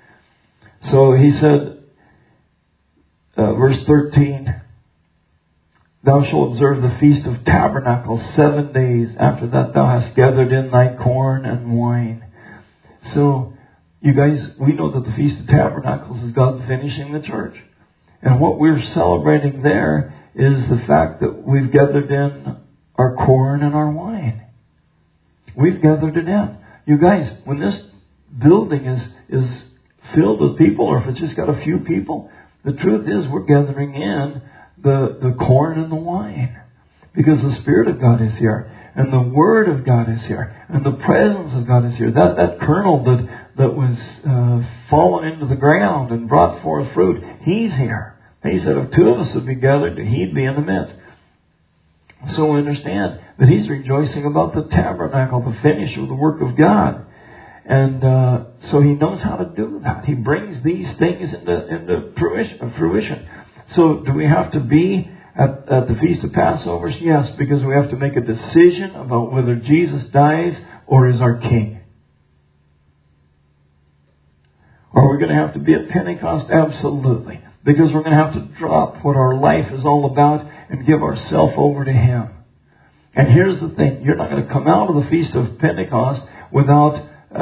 So He said, verse 13, thou shalt observe the Feast of Tabernacles 7 days. After that thou hast gathered in thy corn and wine. So, you guys, we know that the Feast of Tabernacles is God finishing the church. And what we're celebrating there is the fact that we've gathered in our corn and our wine. We've gathered it in. You guys, when this building is filled with people, or if it's just got a few people, the truth is we're gathering in the corn and the wine. Because the Spirit of God is here. And the Word of God is here. And the presence of God is here. That kernel that was fallen into the ground and brought forth fruit, He's here. He said if two of us would be gathered, He'd be in the midst. So we understand that He's rejoicing about the tabernacle, the finish of the work of God. And so He knows how to do that. He brings these things into fruition. So do we have to be at the Feast of Passover? Yes, because we have to make a decision about whether Jesus dies or is our King. Are we going to have to be at Pentecost? Absolutely. Because we're going to have to drop what our life is all about and give ourselves over to Him. And here's the thing. You're not going to come out of the Feast of Pentecost without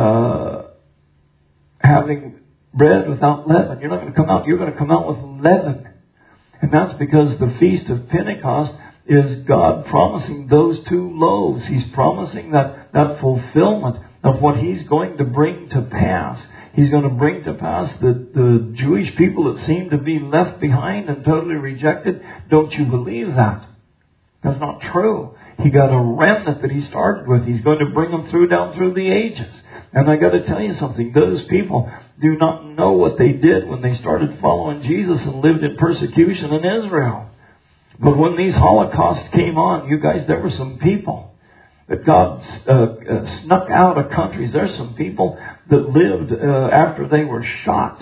having bread without leaven. You're not going to come out. You're going to come out with leaven. And that's because the Feast of Pentecost is God promising those 2 loaves. He's promising that fulfillment of what He's going to bring to pass. He's going to bring to pass that the Jewish people that seem to be left behind and totally rejected. Don't you believe that? That's not true. He got a remnant that he started with. He's going to bring them down through the ages. And I got to tell you something. Those people do not know what they did when they started following Jesus and lived in persecution in Israel. But when these Holocausts came on, you guys, there were some people that God snuck out of countries. There's some people that lived after they were shot.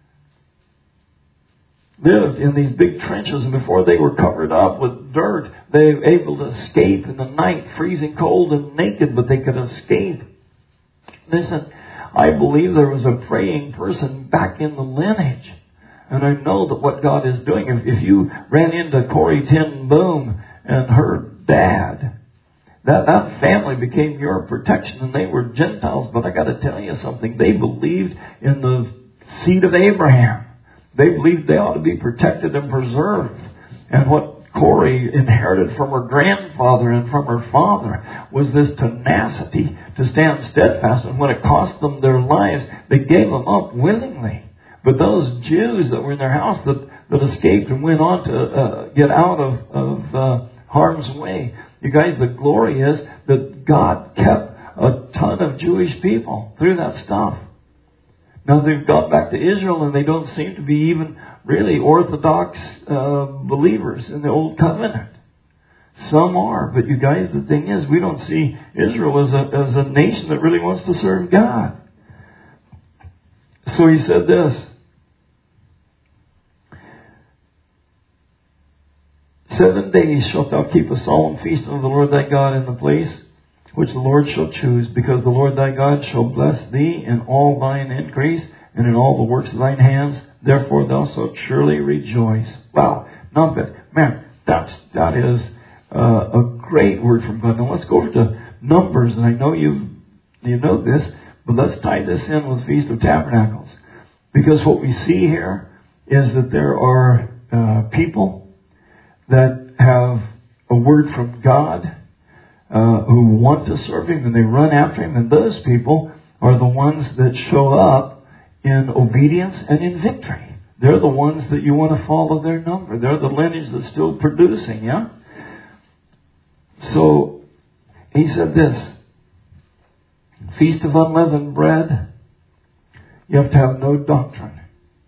Lived in these big trenches, and before they were covered up with dirt, they were able to escape in the night, freezing cold and naked, but they could escape. Listen, I believe there was a praying person back in the lineage. And I know that what God is doing, if you ran into Corrie ten Boom and her dad, that family became your protection, and they were Gentiles. But I got to tell you something. They believed in the seed of Abraham. They believed they ought to be protected and preserved. And what Corrie inherited from her grandfather and from her father was this tenacity to stand steadfast. And when it cost them their lives, they gave them up willingly. But those Jews that were in their house that escaped and went on to get out of harm's way, you guys, the glory is that God kept a ton of Jewish people through that stuff. Now they've got back to Israel, and they don't seem to be even really Orthodox believers in the Old Covenant. Some are, but you guys, the thing is, we don't see Israel as a nation that really wants to serve God. So he said this. 7 days shalt thou keep a solemn feast unto the Lord thy God in the place which the Lord shall choose, because the Lord thy God shall bless thee in all thine increase and in all the works of thine hands. Therefore thou shalt surely rejoice. Wow, not bad. Man, that is a great word from God. Now let's go over to Numbers, and I know you know this, but let's tie this in with Feast of Tabernacles. Because what we see here is that there are people that have a word from God, who want to serve Him, and they run after Him. And those people are the ones that show up in obedience and in victory. They're the ones that you want to follow their number. They're the lineage that's still producing, yeah? So, he said this, Feast of Unleavened Bread, you have to have no doctrine.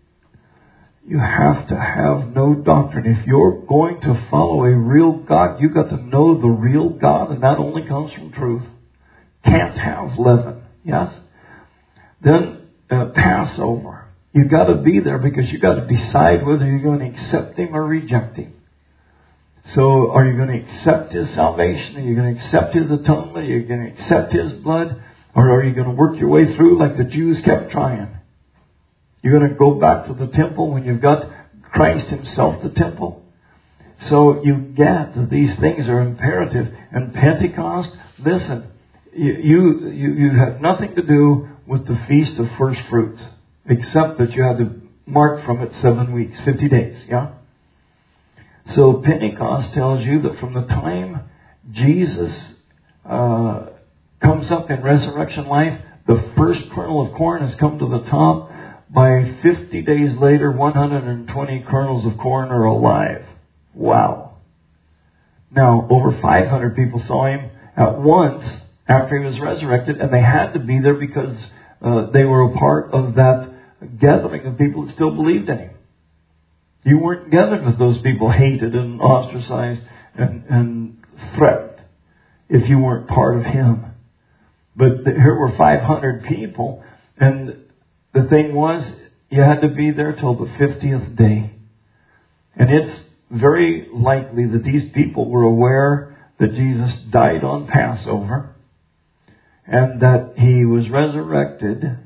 You have to have no doctrine. If you're going to follow a real God, you've got to know the real God, and that only comes from truth. Can't have leaven. Yes? Then Passover. You've got to be there because you've got to decide whether you're going to accept Him or reject Him. So are you going to accept His salvation? Are you going to accept His atonement? Are you going to accept His blood? Or are you going to work your way through like the Jews kept trying? You're going to go back to the temple when you've got Christ Himself, the temple. So you get that these things are imperative. And Pentecost, listen, you had nothing to do with the Feast of First Fruits, except that you had to mark from it 7 weeks, 50 days, yeah? So Pentecost tells you that from the time Jesus comes up in resurrection life, the first kernel of corn has come to the top. By 50 days later, 120 kernels of corn are alive. Wow. Now, over 500 people saw Him at once after He was resurrected, and they had to be there because they were a part of that gathering of people that still believed in Him. You weren't gathered with those people hated and ostracized and threatened if you weren't part of Him. But here were 500 people, and the thing was, you had to be there till the 50th day. And it's very likely that these people were aware that Jesus died on Passover and that He was resurrected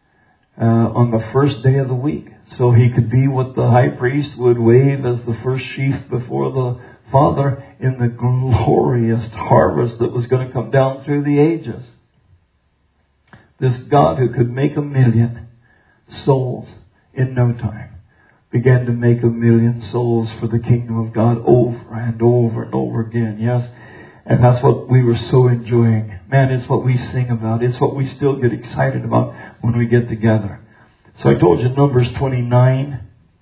on the first day of the week. So He could be what the high priest would wave as the first sheaf before the Father in the glorious harvest that was going to come down through the ages. This God who could make 1 million souls in no time began to make 1 million souls for the kingdom of God over and over and over again. Yes. And that's what we were so enjoying. Man, it's what we sing about. It's what we still get excited about when we get together. So I told you Numbers 29.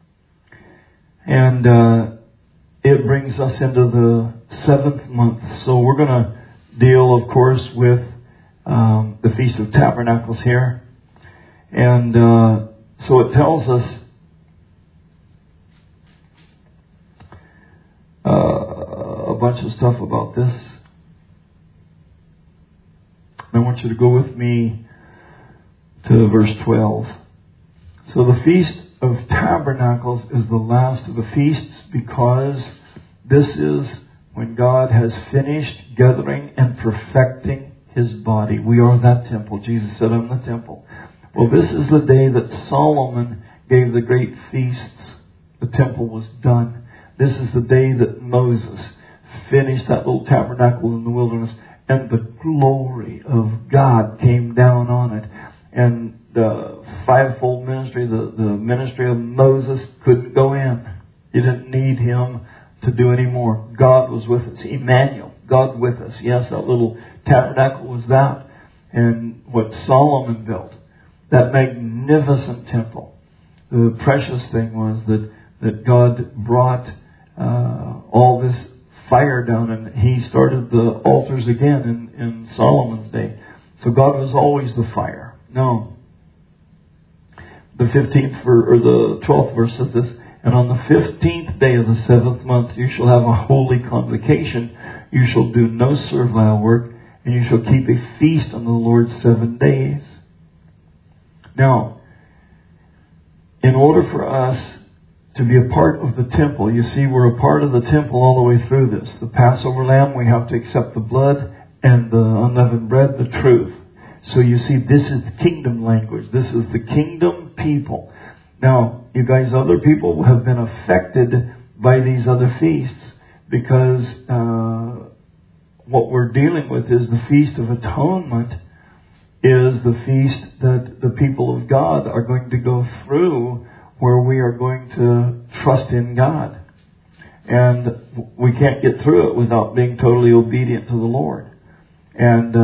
And it brings us into the 7th month. So we're going to deal, of course, with the Feast of Tabernacles here. And so it tells us a bunch of stuff about this. I want you to go with me to verse 12. So the Feast of Tabernacles is the last of the feasts, because this is when God has finished gathering and perfecting His body. We are that temple. Jesus said, I'm the temple. Well, this is the day that Solomon gave the great feasts. The temple was done. This is the day that Moses finished that little tabernacle in the wilderness, and the glory of God came down on it. And the fivefold ministry, the ministry of Moses, couldn't go in. You didn't need him to do any more. God was with us. Emmanuel, God with us. Yes, that little tabernacle was that. And what Solomon built, that magnificent temple. The precious thing was that God brought all this fire down, and He started the altars again in Solomon's day. So God was always the fire. No. The 15th or the 12th verse says this, and on the 15th day of the 7th month you shall have a holy convocation. You shall do no servile work, and you shall keep a feast on the Lord 7 days. Now, in order for us to be a part of the temple, you see, we're a part of the temple all the way through this. The Passover lamb, we have to accept the blood, and the unleavened bread, the truth. So you see, this is the kingdom language. This is the kingdom people. Now, you guys, other people have been affected by these other feasts, because what we're dealing with is the Feast of Atonement, is the feast that the people of God are going to go through, where we are going to trust in God. And we can't get through it without being totally obedient to the Lord. And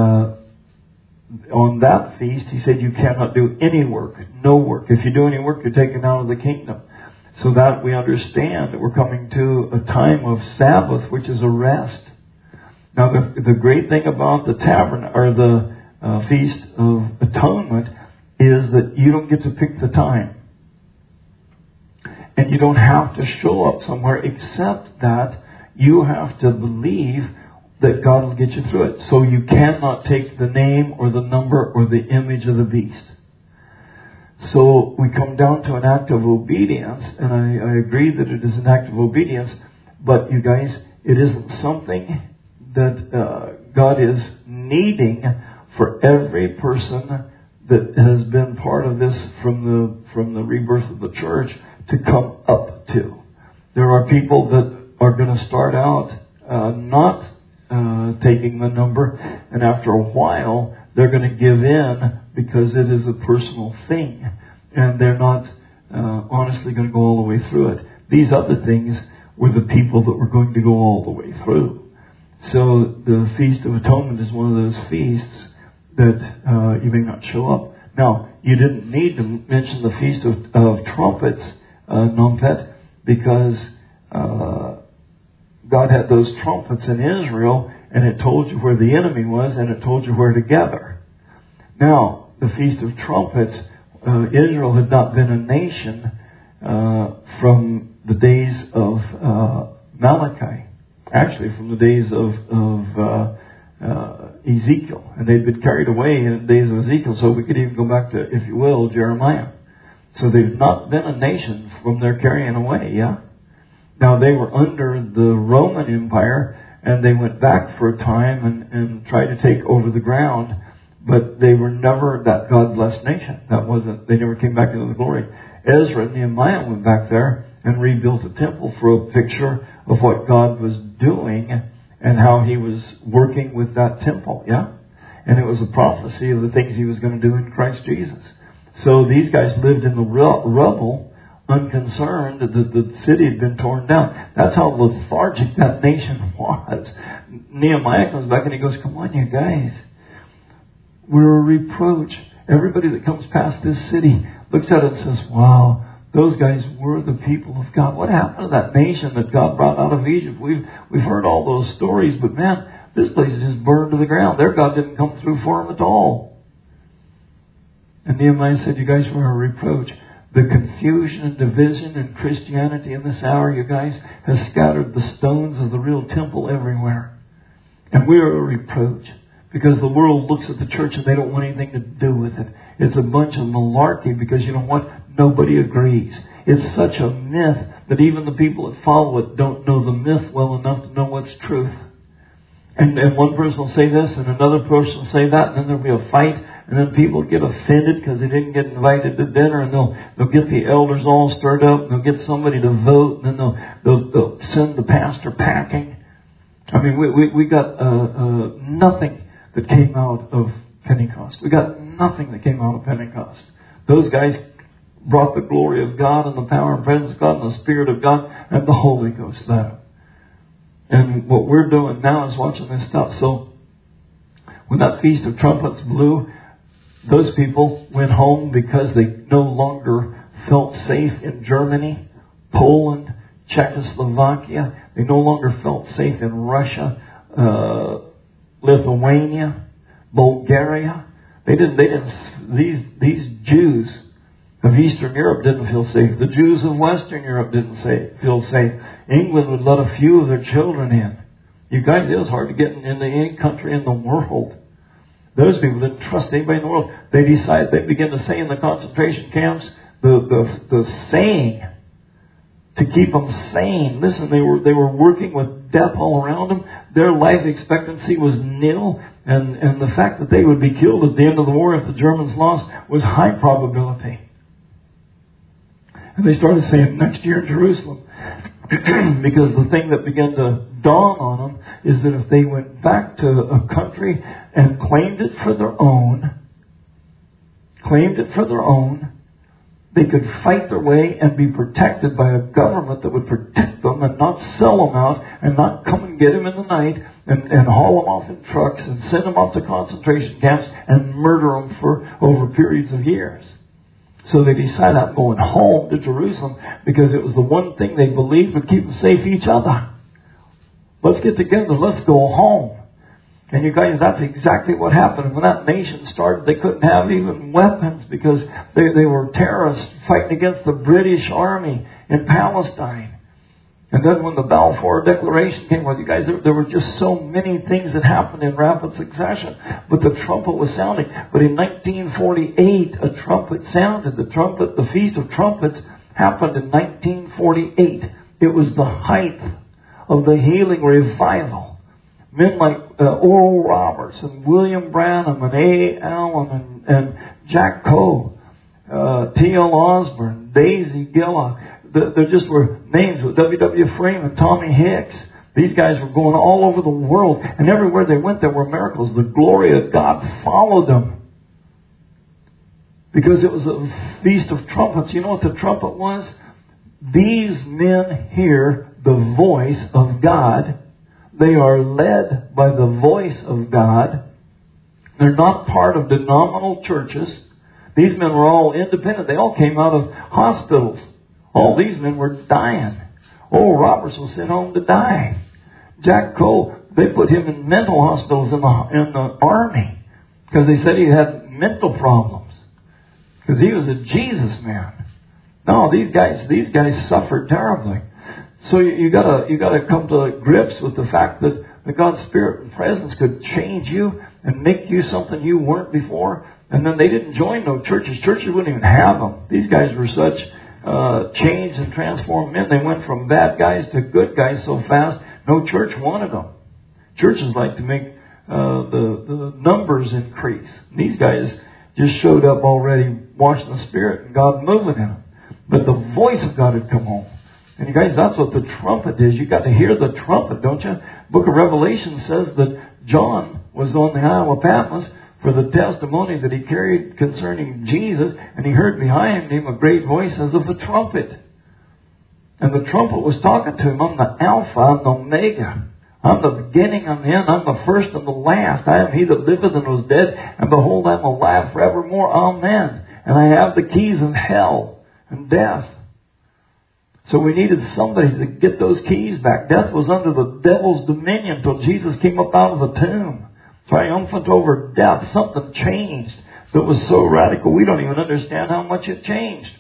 on that feast, He said, you cannot do any work, no work. If you do any work, you're taken out of the kingdom. So that we understand that we're coming to a time of Sabbath, which is a rest. Now, the great thing about the tabernacle, or the Feast of Atonement, is that you don't get to pick the time. And you don't have to show up somewhere, except that you have to believe that God will get you through it. So you cannot take the name or the number or the image of the beast. So we come down to an act of obedience, and I agree that it is an act of obedience, but you guys, it isn't something that God is needing for every person that has been part of this from the rebirth of the church to come up to. There are people that are going to start out not taking the number, and after a while they're going to give in because it is a personal thing, and they're not honestly going to go all the way through it. These other things were the people that were going to go all the way through. So the Feast of Atonement is one of those feasts that you may not show up. Now, you didn't need to mention the Feast of Trumpets, Nompet, because God had those trumpets in Israel, and it told you where the enemy was, and it told you where to gather. Now, the Feast of Trumpets, Israel had not been a nation from the days of Malachi. Actually, from the days of Ezekiel. And they'd been carried away in the days of Ezekiel. So we could even go back to, if you will, Jeremiah. So they've not been a nation from their carrying away, yeah? Now, they were under the Roman Empire, and they went back for a time and tried to take over the ground, but they were never that God-blessed nation. They never came back into the glory. Ezra and Nehemiah went back there and rebuilt a temple for a picture of what God was doing and how He was working with that temple, yeah? And it was a prophecy of the things He was going to do in Christ Jesus. So these guys lived in the rubble, unconcerned that the city had been torn down. That's how lethargic that nation was. Nehemiah comes back and he goes, come on, you guys. We're a reproach. Everybody that comes past this city looks at it and says, wow, those guys were the people of God. What happened to that nation that God brought out of Egypt? We've heard all those stories, but man, this place is just burned to the ground. Their God didn't come through for them at all. And Nehemiah said, you guys were a reproach. The confusion and division in Christianity in this hour, you guys, has scattered the stones of the real temple everywhere. And we are a reproach because the world looks at the church and they don't want anything to do with it. It's a bunch of malarkey because you know what? Nobody agrees. It's such a myth that even the people that follow it don't know the myth well enough to know what's truth. And one person will say this and another person will say that, and then there'll be a fight, and then people get offended because they didn't get invited to dinner, and they'll get the elders all stirred up, and they'll get somebody to vote, and then they'll send the pastor packing. I mean, we got nothing that came out of Pentecost. We got nothing that came out of Pentecost. Those guys brought the glory of God and the power and presence of God and the Spirit of God and the Holy Ghost there. And what we're doing now is watching this stuff. So when that Feast of Trumpets blew, those people went home because they no longer felt safe in Germany, Poland, Czechoslovakia. They no longer felt safe in Russia, Lithuania, Bulgaria. These Jews of Eastern Europe didn't feel safe. The Jews of Western Europe didn't feel safe. England would let a few of their children in. You guys, it was hard to get into any country in the world. Those people didn't trust anybody in the world. They began to say in the concentration camps, the saying to keep them sane. Listen, they were working with death all around them. Their life expectancy was nil. And the fact that they would be killed at the end of the war if the Germans lost was high probability. And they started saying next year in Jerusalem. Because the thing that began to dawn on them is that if they went back to a country and claimed it for their own, they could fight their way and be protected by a government that would protect them and not sell them out and not come and get them in the night and haul them off in trucks and send them off to concentration camps and murder them for over periods of years. So they decided on going home to Jerusalem because it was the one thing they believed would keep them safe, each other. Let's get together. Let's go home. And you guys, that's exactly what happened. When that nation started, they couldn't have even weapons because they were terrorists fighting against the British army in Palestine. And then when the Balfour Declaration came, well, you guys, there were just so many things that happened in rapid succession. But the trumpet was sounding. But in 1948, a trumpet sounded. The Feast of Trumpets happened in 1948. It was the height of the healing revival. Men like Oral Roberts and William Branham and A. Allen and Jack Coe, T.L. Osborne, Daisy Gilla. There just were names with W.W. Freeman, Tommy Hicks. These guys were going all over the world. And everywhere they went, there were miracles. The glory of God followed them. Because it was a Feast of Trumpets. You know what the trumpet was? These men hear the voice of God. They are led by the voice of God. They're not part of denominational churches. These men were all independent. They all came out of hospitals. All these men were dying. Oral Roberts was sent home to die. Jack Coe, they put him in mental hospitals in the army because they said he had mental problems because he was a Jesus man. No, these guys suffered terribly. So you gotta come to grips with the fact that the God's Spirit and presence could change you and make you something you weren't before. And then they didn't join no churches. Churches wouldn't even have them. These guys were such changed and transformed men. They went from bad guys to good guys so fast, no church wanted them. Churches like to make the numbers increase. These guys just showed up already, washing the Spirit and God moving in them. But the voice of God had come home. And you guys, that's what the trumpet is. You got to hear the trumpet, don't you? Book of Revelation says that John was on the Isle of Patmos for the testimony that he carried concerning Jesus, and he heard behind him a great voice as of a trumpet. And the trumpet was talking to him, I'm the Alpha and the Omega. I'm the beginning and the end. I'm the first and the last. I am he that liveth and was dead, and behold, I am alive forevermore. Amen. And I have the keys of hell and death. So we needed somebody to get those keys back. Death was under the devil's dominion until Jesus came up out of the tomb, triumphant over death. Something changed that was so radical we don't even understand how much it changed.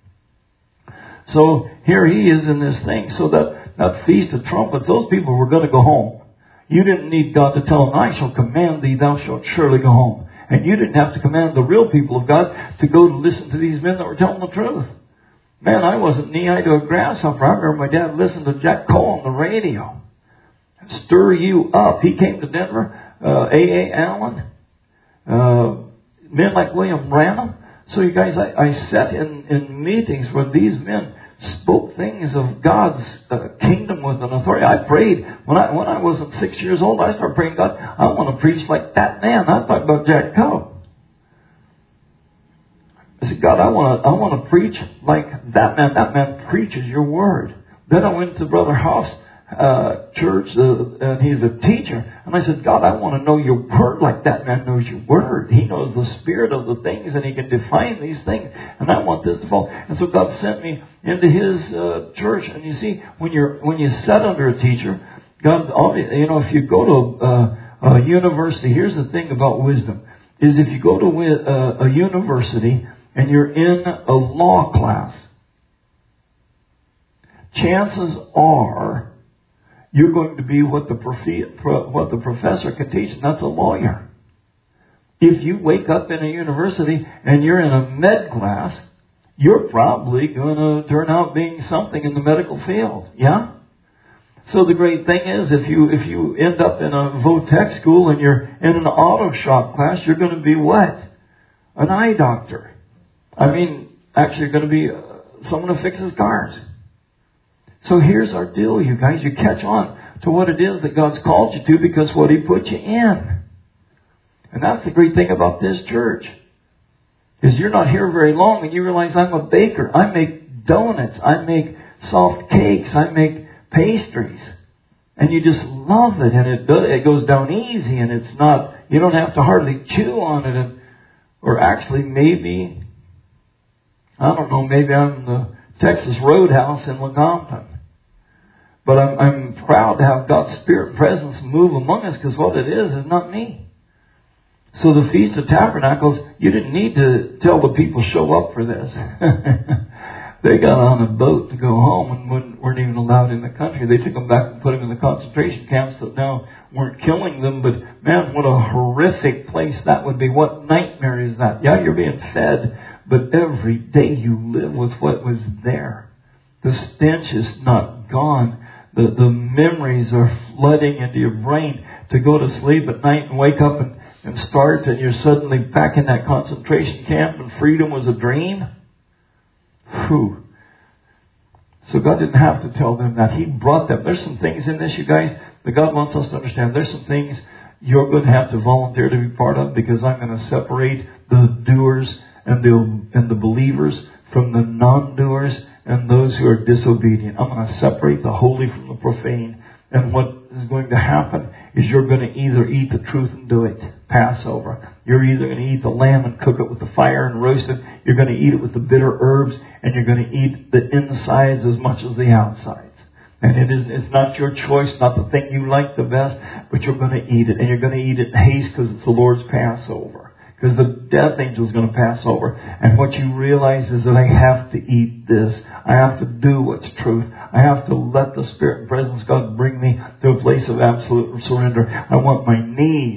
So here he is in this thing. So that Feast of Trumpets, those people were going to go home. You didn't need God to tell them, I shall command thee, thou shalt surely go home. And you didn't have to command the real people of God to go to listen to these men that were telling the truth. Man, I wasn't knee-high to a grasshopper. I remember my dad listened to Jack Cole on the radio. Stir you up. He came to Denver. A.A. Allen. Men like William Branham. So you guys, I sat in meetings where these men spoke things of God's kingdom with an authority. I prayed. When I was 6 years old, I started praying, God, I want to preach like that man. I was talking about Jack Cole. I said, God, I want to preach like that man. That man preaches your word. Then I went to Brother Hoff's church, and he's a teacher. And I said, God, I want to know your word like that man knows your word. He knows the spirit of the things, and he can define these things. And I want this to fall. And so God sent me into his church. And you see, when you sit under a teacher, God, if you go to a university, here's the thing about wisdom, is if you go to a university and you're in a law class, chances are you're going to be what the professor can teach, and that's a lawyer. If you wake up in a university and you're in a med class, you're probably going to turn out being something in the medical field. Yeah? So the great thing is, if you end up in a vo-tech school and you're in an auto shop class, you're going to be what? An eye doctor. Actually, you're going to be someone who fixes cars. So here's our deal, you guys. You catch on to what it is that God's called you to because what He put you in. And that's the great thing about this church. Is you're not here very long and you realize I'm a baker. I make donuts. I make soft cakes. I make pastries. And you just love it. And it goes down easy. And it's not, you don't have to hardly chew on it. Or actually maybe, I don't know, maybe I'm the Texas Roadhouse in Lecompton. But I'm proud to have God's Spirit and presence move among us because what it is not me. So the Feast of Tabernacles, you didn't need to tell the people show up for this. They got on a boat to go home and weren't even allowed in the country. They took them back and put them in the concentration camps that now weren't killing them. But man, what a horrific place that would be. What nightmare is that? Yeah, you're being fed, but every day you live with what was there. The stench is not gone. The memories are flooding into your brain to go to sleep at night and wake up and start, and you're suddenly back in that concentration camp and freedom was a dream. Whew. So God didn't have to tell them that. He brought them. There's some things in this, you guys, that God wants us to understand. There's some things you're going to have to volunteer to be part of because I'm going to separate the doers and the believers from the non-doers and those who are disobedient. I'm going to separate the holy from the profane. And what is going to happen is you're going to either eat the truth and do it, Passover. You're either going to eat the lamb and cook it with the fire and roast it. You're going to eat it with the bitter herbs. And you're going to eat the insides as much as the outsides. And it's not your choice, not the thing you like the best, but you're going to eat it. And you're going to eat it in haste because it's the Lord's Passover. Because the death angel is going to pass over. And what you realize is that I have to eat this. I have to do what's truth. I have to let the Spirit and presence of God bring me to a place of absolute surrender. I want my knees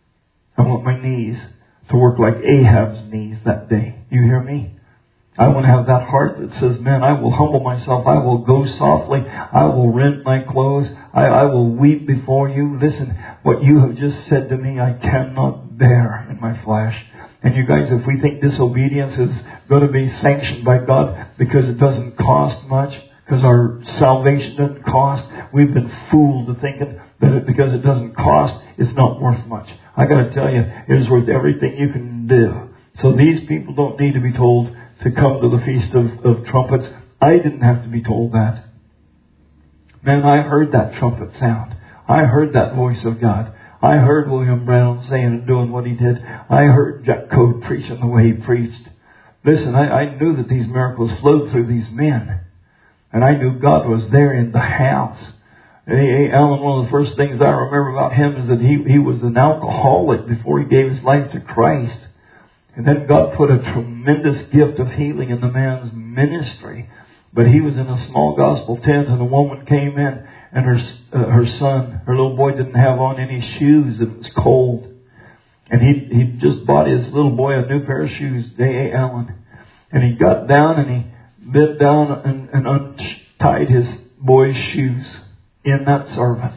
to work like Ahab's knees that day. You hear me? I want to have that heart that says, man, I will humble myself. I will go softly. I will rent my clothes. I will weep before you. Listen, what you have just said to me, I cannot bear in my flesh. And you guys, if we think disobedience is going to be sanctioned by God because it doesn't cost much, because our salvation doesn't cost, we've been fooled to thinking that because it doesn't cost, it's not worth much. I got to tell you, it is worth everything you can do. So these people don't need to be told to come to the Feast of Trumpets. I didn't have to be told that. Man, I heard that trumpet sound. I heard that voice of God. I heard William Brown saying and doing what he did. I heard Jack Code preaching the way he preached. Listen, I knew that these miracles flowed through these men. And I knew God was there in the house. Alan, one of the first things I remember about him is that he was an alcoholic before he gave his life to Christ. And then God put a tremendous gift of healing in the man's ministry. But he was in a small gospel tent, and a woman came in, and her son, her little boy, didn't have on any shoes. It was cold. And he just bought his little boy a new pair of shoes, A.A. Allen. And he got down and he bent down and untied his boy's shoes in that service.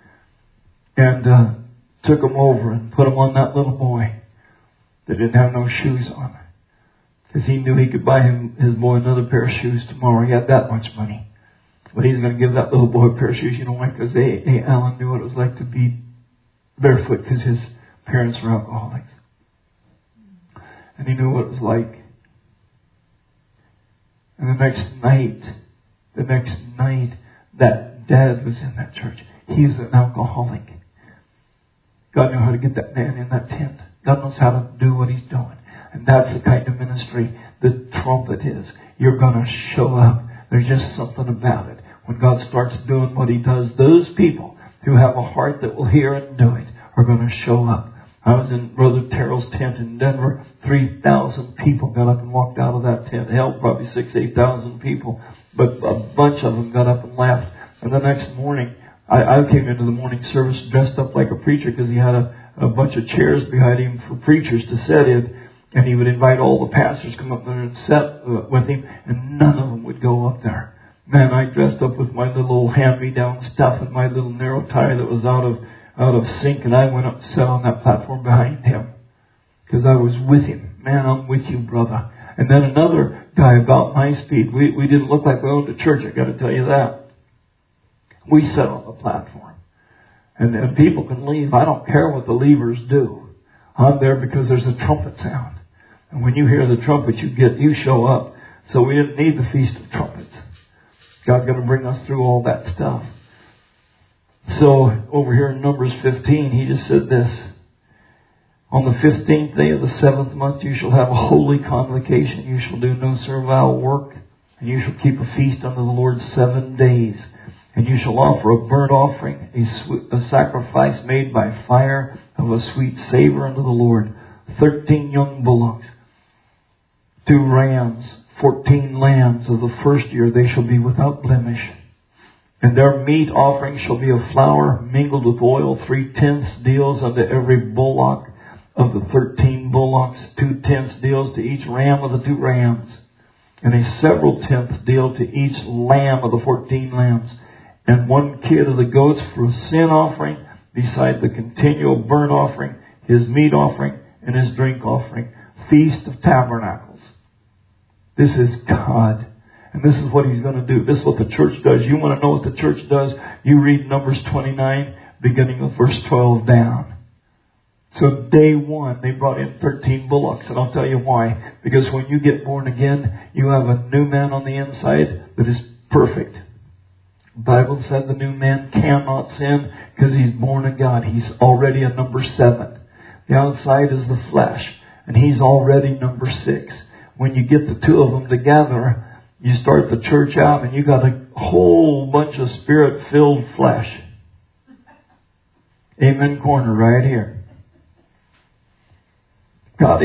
And took them over and put them on that little boy that didn't have no shoes on. Because he knew he could buy his boy another pair of shoes tomorrow. He had that much money. But he's going to give that little boy a pair of shoes. You know why? Because A. Allen knew what it was like to be barefoot because his parents were alcoholics. And he knew what it was like. And the next night, that dad was in that church. He's an alcoholic. God knew how to get that man in that tent. God knows how to do what he's doing. And that's the kind of ministry the trumpet is. You're going to show up. There's just something about it. When God starts doing what he does, those people who have a heart that will hear and do it are going to show up. I was in Brother Terrell's tent in Denver. 3,000 people got up and walked out of that tent. Hell, probably 8,000 people. But a bunch of them got up and left. And the next morning, I came into the morning service dressed up like a preacher because he had a bunch of chairs behind him for preachers to sit in. And he would invite all the pastors to come up there and sit with him. And none of them would go up there. Man, I dressed up with my little hand-me-down stuff and my little narrow tie that was out of sync. And I went up and sat on that platform behind him. Because I was with him. Man, I'm with you, brother. And then another guy about my speed. We didn't look like we owned a church, I got to tell you that. We sat on the platform. And people can leave. I don't care what the leavers do. I'm there because there's a trumpet sound. And when you hear the trumpet, you show up. So we didn't need the Feast of Trumpets. God's going to bring us through all that stuff. So over here in Numbers 15, he just said this. On the 15th day of the 7th month, you shall have a holy convocation. You shall do no servile work. And you shall keep a feast unto the Lord 7 days. And you shall offer a burnt offering, a sacrifice made by fire of a sweet savor unto the Lord. 13 young bullocks, 2 rams, 14 lambs of the first year. They shall be without blemish. And their meat offering shall be of flour mingled with oil, 3/10 deals unto every bullock of the 13 bullocks, 2/10 deals to each ram of the 2 rams, and a several tenth deal to each lamb of the 14 lambs, and 1 kid of the goats for a sin offering, beside the continual burnt offering, his meat offering, and his drink offering. Feast of Tabernacles. This is God. And this is what he's going to do. This is what the church does. You want to know what the church does? You read Numbers 29, beginning with verse 12 down. So day 1, they brought in 13 bullocks. And I'll tell you why. Because when you get born again, you have a new man on the inside that is perfect. The Bible said the new man cannot sin because he's born of God. He's already a number 7. The outside is the flesh. And he's already number 6. When you get the 2 of them together, you start the church out and you got a whole bunch of spirit-filled flesh. Amen corner right here. God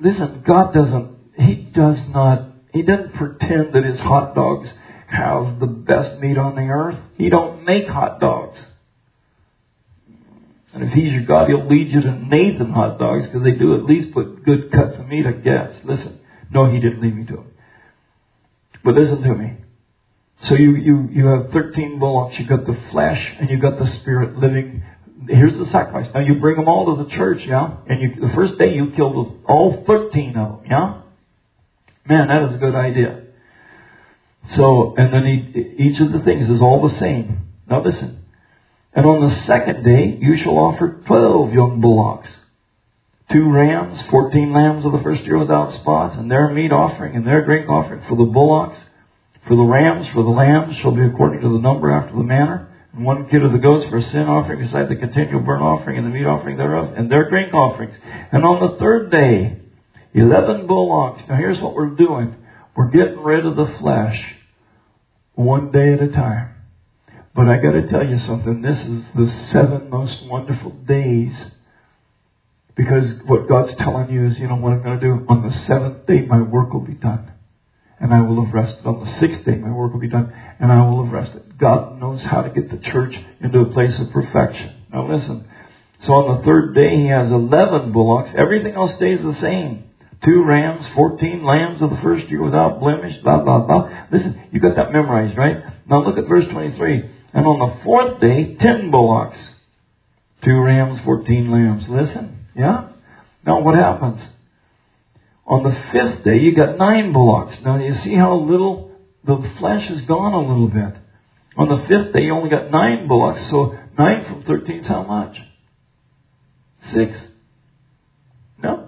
doesn't pretend that his hot dogs have the best meat on the earth. He don't make hot dogs. And if he's your God, he'll lead you to Nathan hot dogs because they do at least put good cuts of meat, I guess. Listen, no, he didn't lead me to him. But listen to me. So you have 13 bullocks, you got the flesh, and you got the spirit living. Here's the sacrifice. Now you bring them all to the church, yeah? And the first day you killed all 13 of them, yeah? Man, that is a good idea. So, and then each of the things is all the same. Now listen. And on the second day, you shall offer 12 young bullocks, 2 rams, 14 lambs of the first year without spot, and their meat offering and their drink offering for the bullocks, for the rams, for the lambs shall be according to the number after the manner, and 1 kid of the goats for a sin offering, beside the continual burnt offering and the meat offering thereof, and their drink offerings. And on the third day, 11 bullocks. Now here's what we're doing. We're getting rid of the flesh one day at a time. But I got to tell you something. This is the 7 most wonderful days. Because what God's telling you is, you know what I'm going to do? On the 7th day, my work will be done. And I will have rested. On the 6th day, my work will be done. And I will have rested. God knows how to get the church into a place of perfection. Now listen. So on the 3rd day, He has 11 bullocks. Everything else stays the same. 2 rams, 14 lambs of the first year without blemish, blah, blah, blah. Listen, you got that memorized, right? Now look at verse 23. And on the 4th day, 10 bullocks. 2 rams, 14 lambs. Listen, yeah? Now what happens? On the 5th day, you got 9 bullocks. Now you see how little the flesh has gone a little bit. On the 5th day, you only got 9 bullocks. So 9 from 13 is how much? 6. No?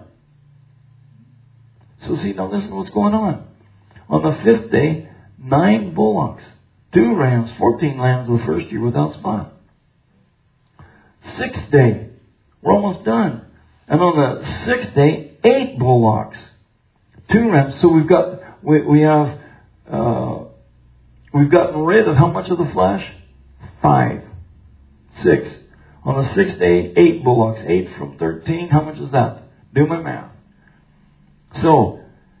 So see, now listen to what's going on. On the 5th day, 9 bullocks, 2 rams, 14 lambs of the first year without spot. 6th day, we're almost done. And on the 6th day, 8 bullocks, 2 rams. So we've gotten rid of how much of the flesh? 5. 6. On the 6th day, 8 bullocks. 8 from 13, how much is that? Do my math. So,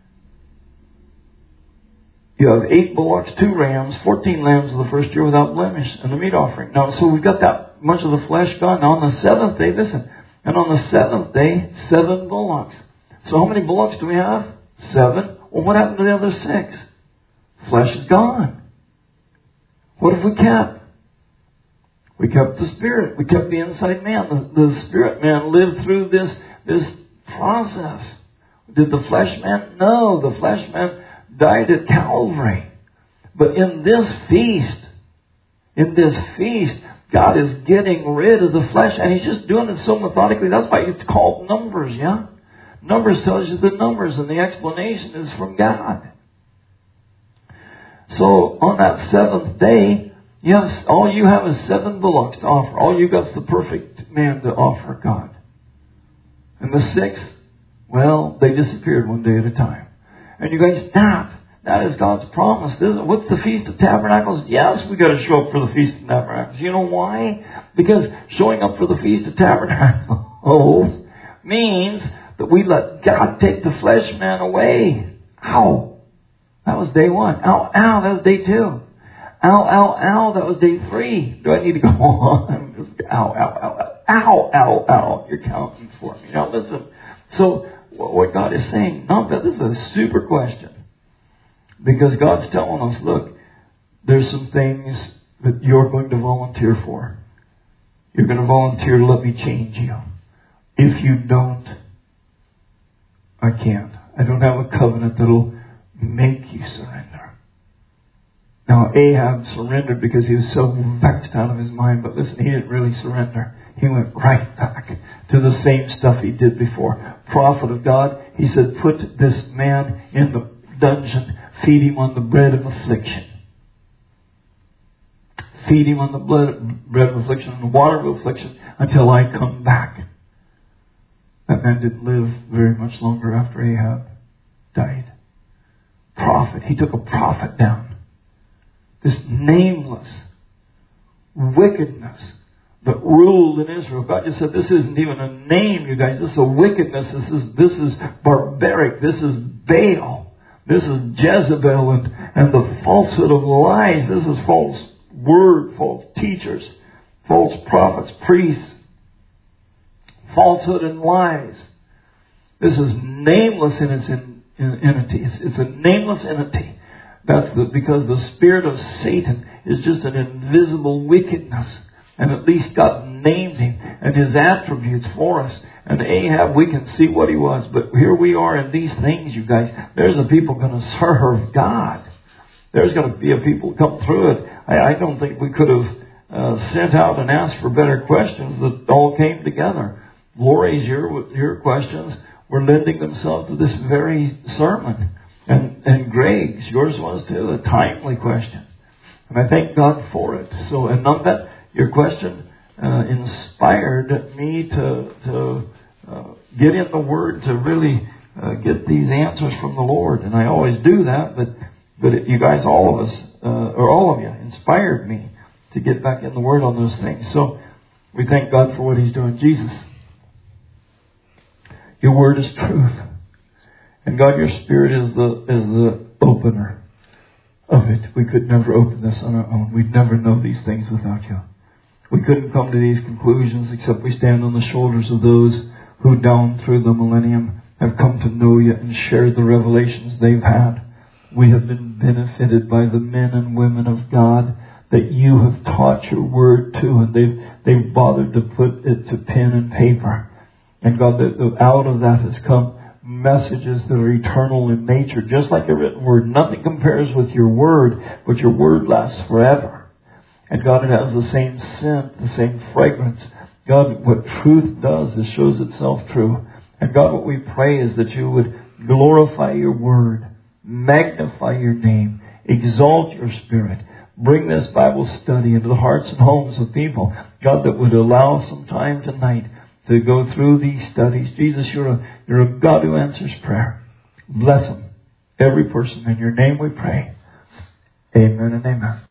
you have 8 bullocks, 2 rams, 14 lambs of the first year without blemish, and the meat offering. Now, so we've got that much of the flesh gone. Now, on the 7th day, listen, and on the 7th day, 7 bullocks. So how many bullocks do we have? 7. Well, what happened to the other 6? Flesh is gone. What have we kept? We kept the spirit. We kept the inside man. The spirit man lived through this process. Did the flesh man? No, the flesh man died at Calvary. But in this feast, God is getting rid of the flesh, and He's just doing it so methodically. That's why it's called Numbers, yeah? Numbers tells you the numbers, and the explanation is from God. So on that 7th day, all you have is 7 bullocks to offer. All you got is the perfect man to offer God. And the 6th, well, they disappeared one day at a time. And you guys, that is God's promise. What's the Feast of Tabernacles? Yes, we got to show up for the Feast of Tabernacles. You know why? Because showing up for the Feast of Tabernacles means that we let God take the flesh man away. Ow. That was day 1. Ow, ow, that was day 2. Ow, ow, ow, that was day 3. Do I need to go on? Ow, ow, ow, ow, ow, ow. You're counting for me. Now listen. So what God is saying, this is a super question. Because God's telling us, look, there's some things that you're going to volunteer for. You're going to volunteer to let me change you. If you don't, I can't. I don't have a covenant that'll make you surrender. Now, Ahab surrendered because he was so vexed out of his mind. But listen, he didn't really surrender. He went right back to the same stuff he did before. Prophet of God, he said, put this man in the dungeon. Feed him on the bread of affliction. Feed him on the bread of affliction and the water of affliction until I come back. That man didn't live very much longer after Ahab died. Prophet. He took a prophet down. This nameless wickedness that ruled in Israel. God just said, this isn't even a name, you guys. This is a wickedness. This is barbaric. This is Baal. This is Jezebel and the falsehood of lies. This is false word, false teachers, false prophets, priests, falsehood and lies. This is nameless in its entity. It's a nameless entity. That's because the spirit of Satan is just an invisible wickedness. And at least God named him and his attributes for us. And Ahab, we can see what he was. But here we are in these things, you guys. There's a people going to serve God. There's going to be a people come through it. I don't think we could have sent out and asked for better questions that all came together. Lori's, your questions were lending themselves to this very sermon. And Greg's, yours was too, a timely question. And I thank God for it. So, and none of that, your question inspired me to get in the Word to really get these answers from the Lord. And I always do that, but you guys, all of us, or all of you, inspired me to get back in the Word on those things. So we thank God for what He's doing. Jesus, your Word is truth. And God, your Spirit is the opener of it. We could never open this on our own. We'd never know these things without you. We couldn't come to these conclusions except we stand on the shoulders of those who down through the millennium have come to know you and shared the revelations they've had. We have been benefited by the men and women of God that you have taught your word to, and they've bothered to put it to pen and paper. And God, that out of that has come messages that are eternal in nature, just like a written word. Nothing compares with your word, but your word lasts forever. And God, it has the same scent, the same fragrance. God, what truth does is shows itself true. And God, what we pray is that you would glorify your word, magnify your name, exalt your Spirit. Bring this Bible study into the hearts and homes of people. God, that would allow some time tonight to go through these studies. Jesus, you're a God who answers prayer. Bless them, every person. In your name we pray. Amen and amen.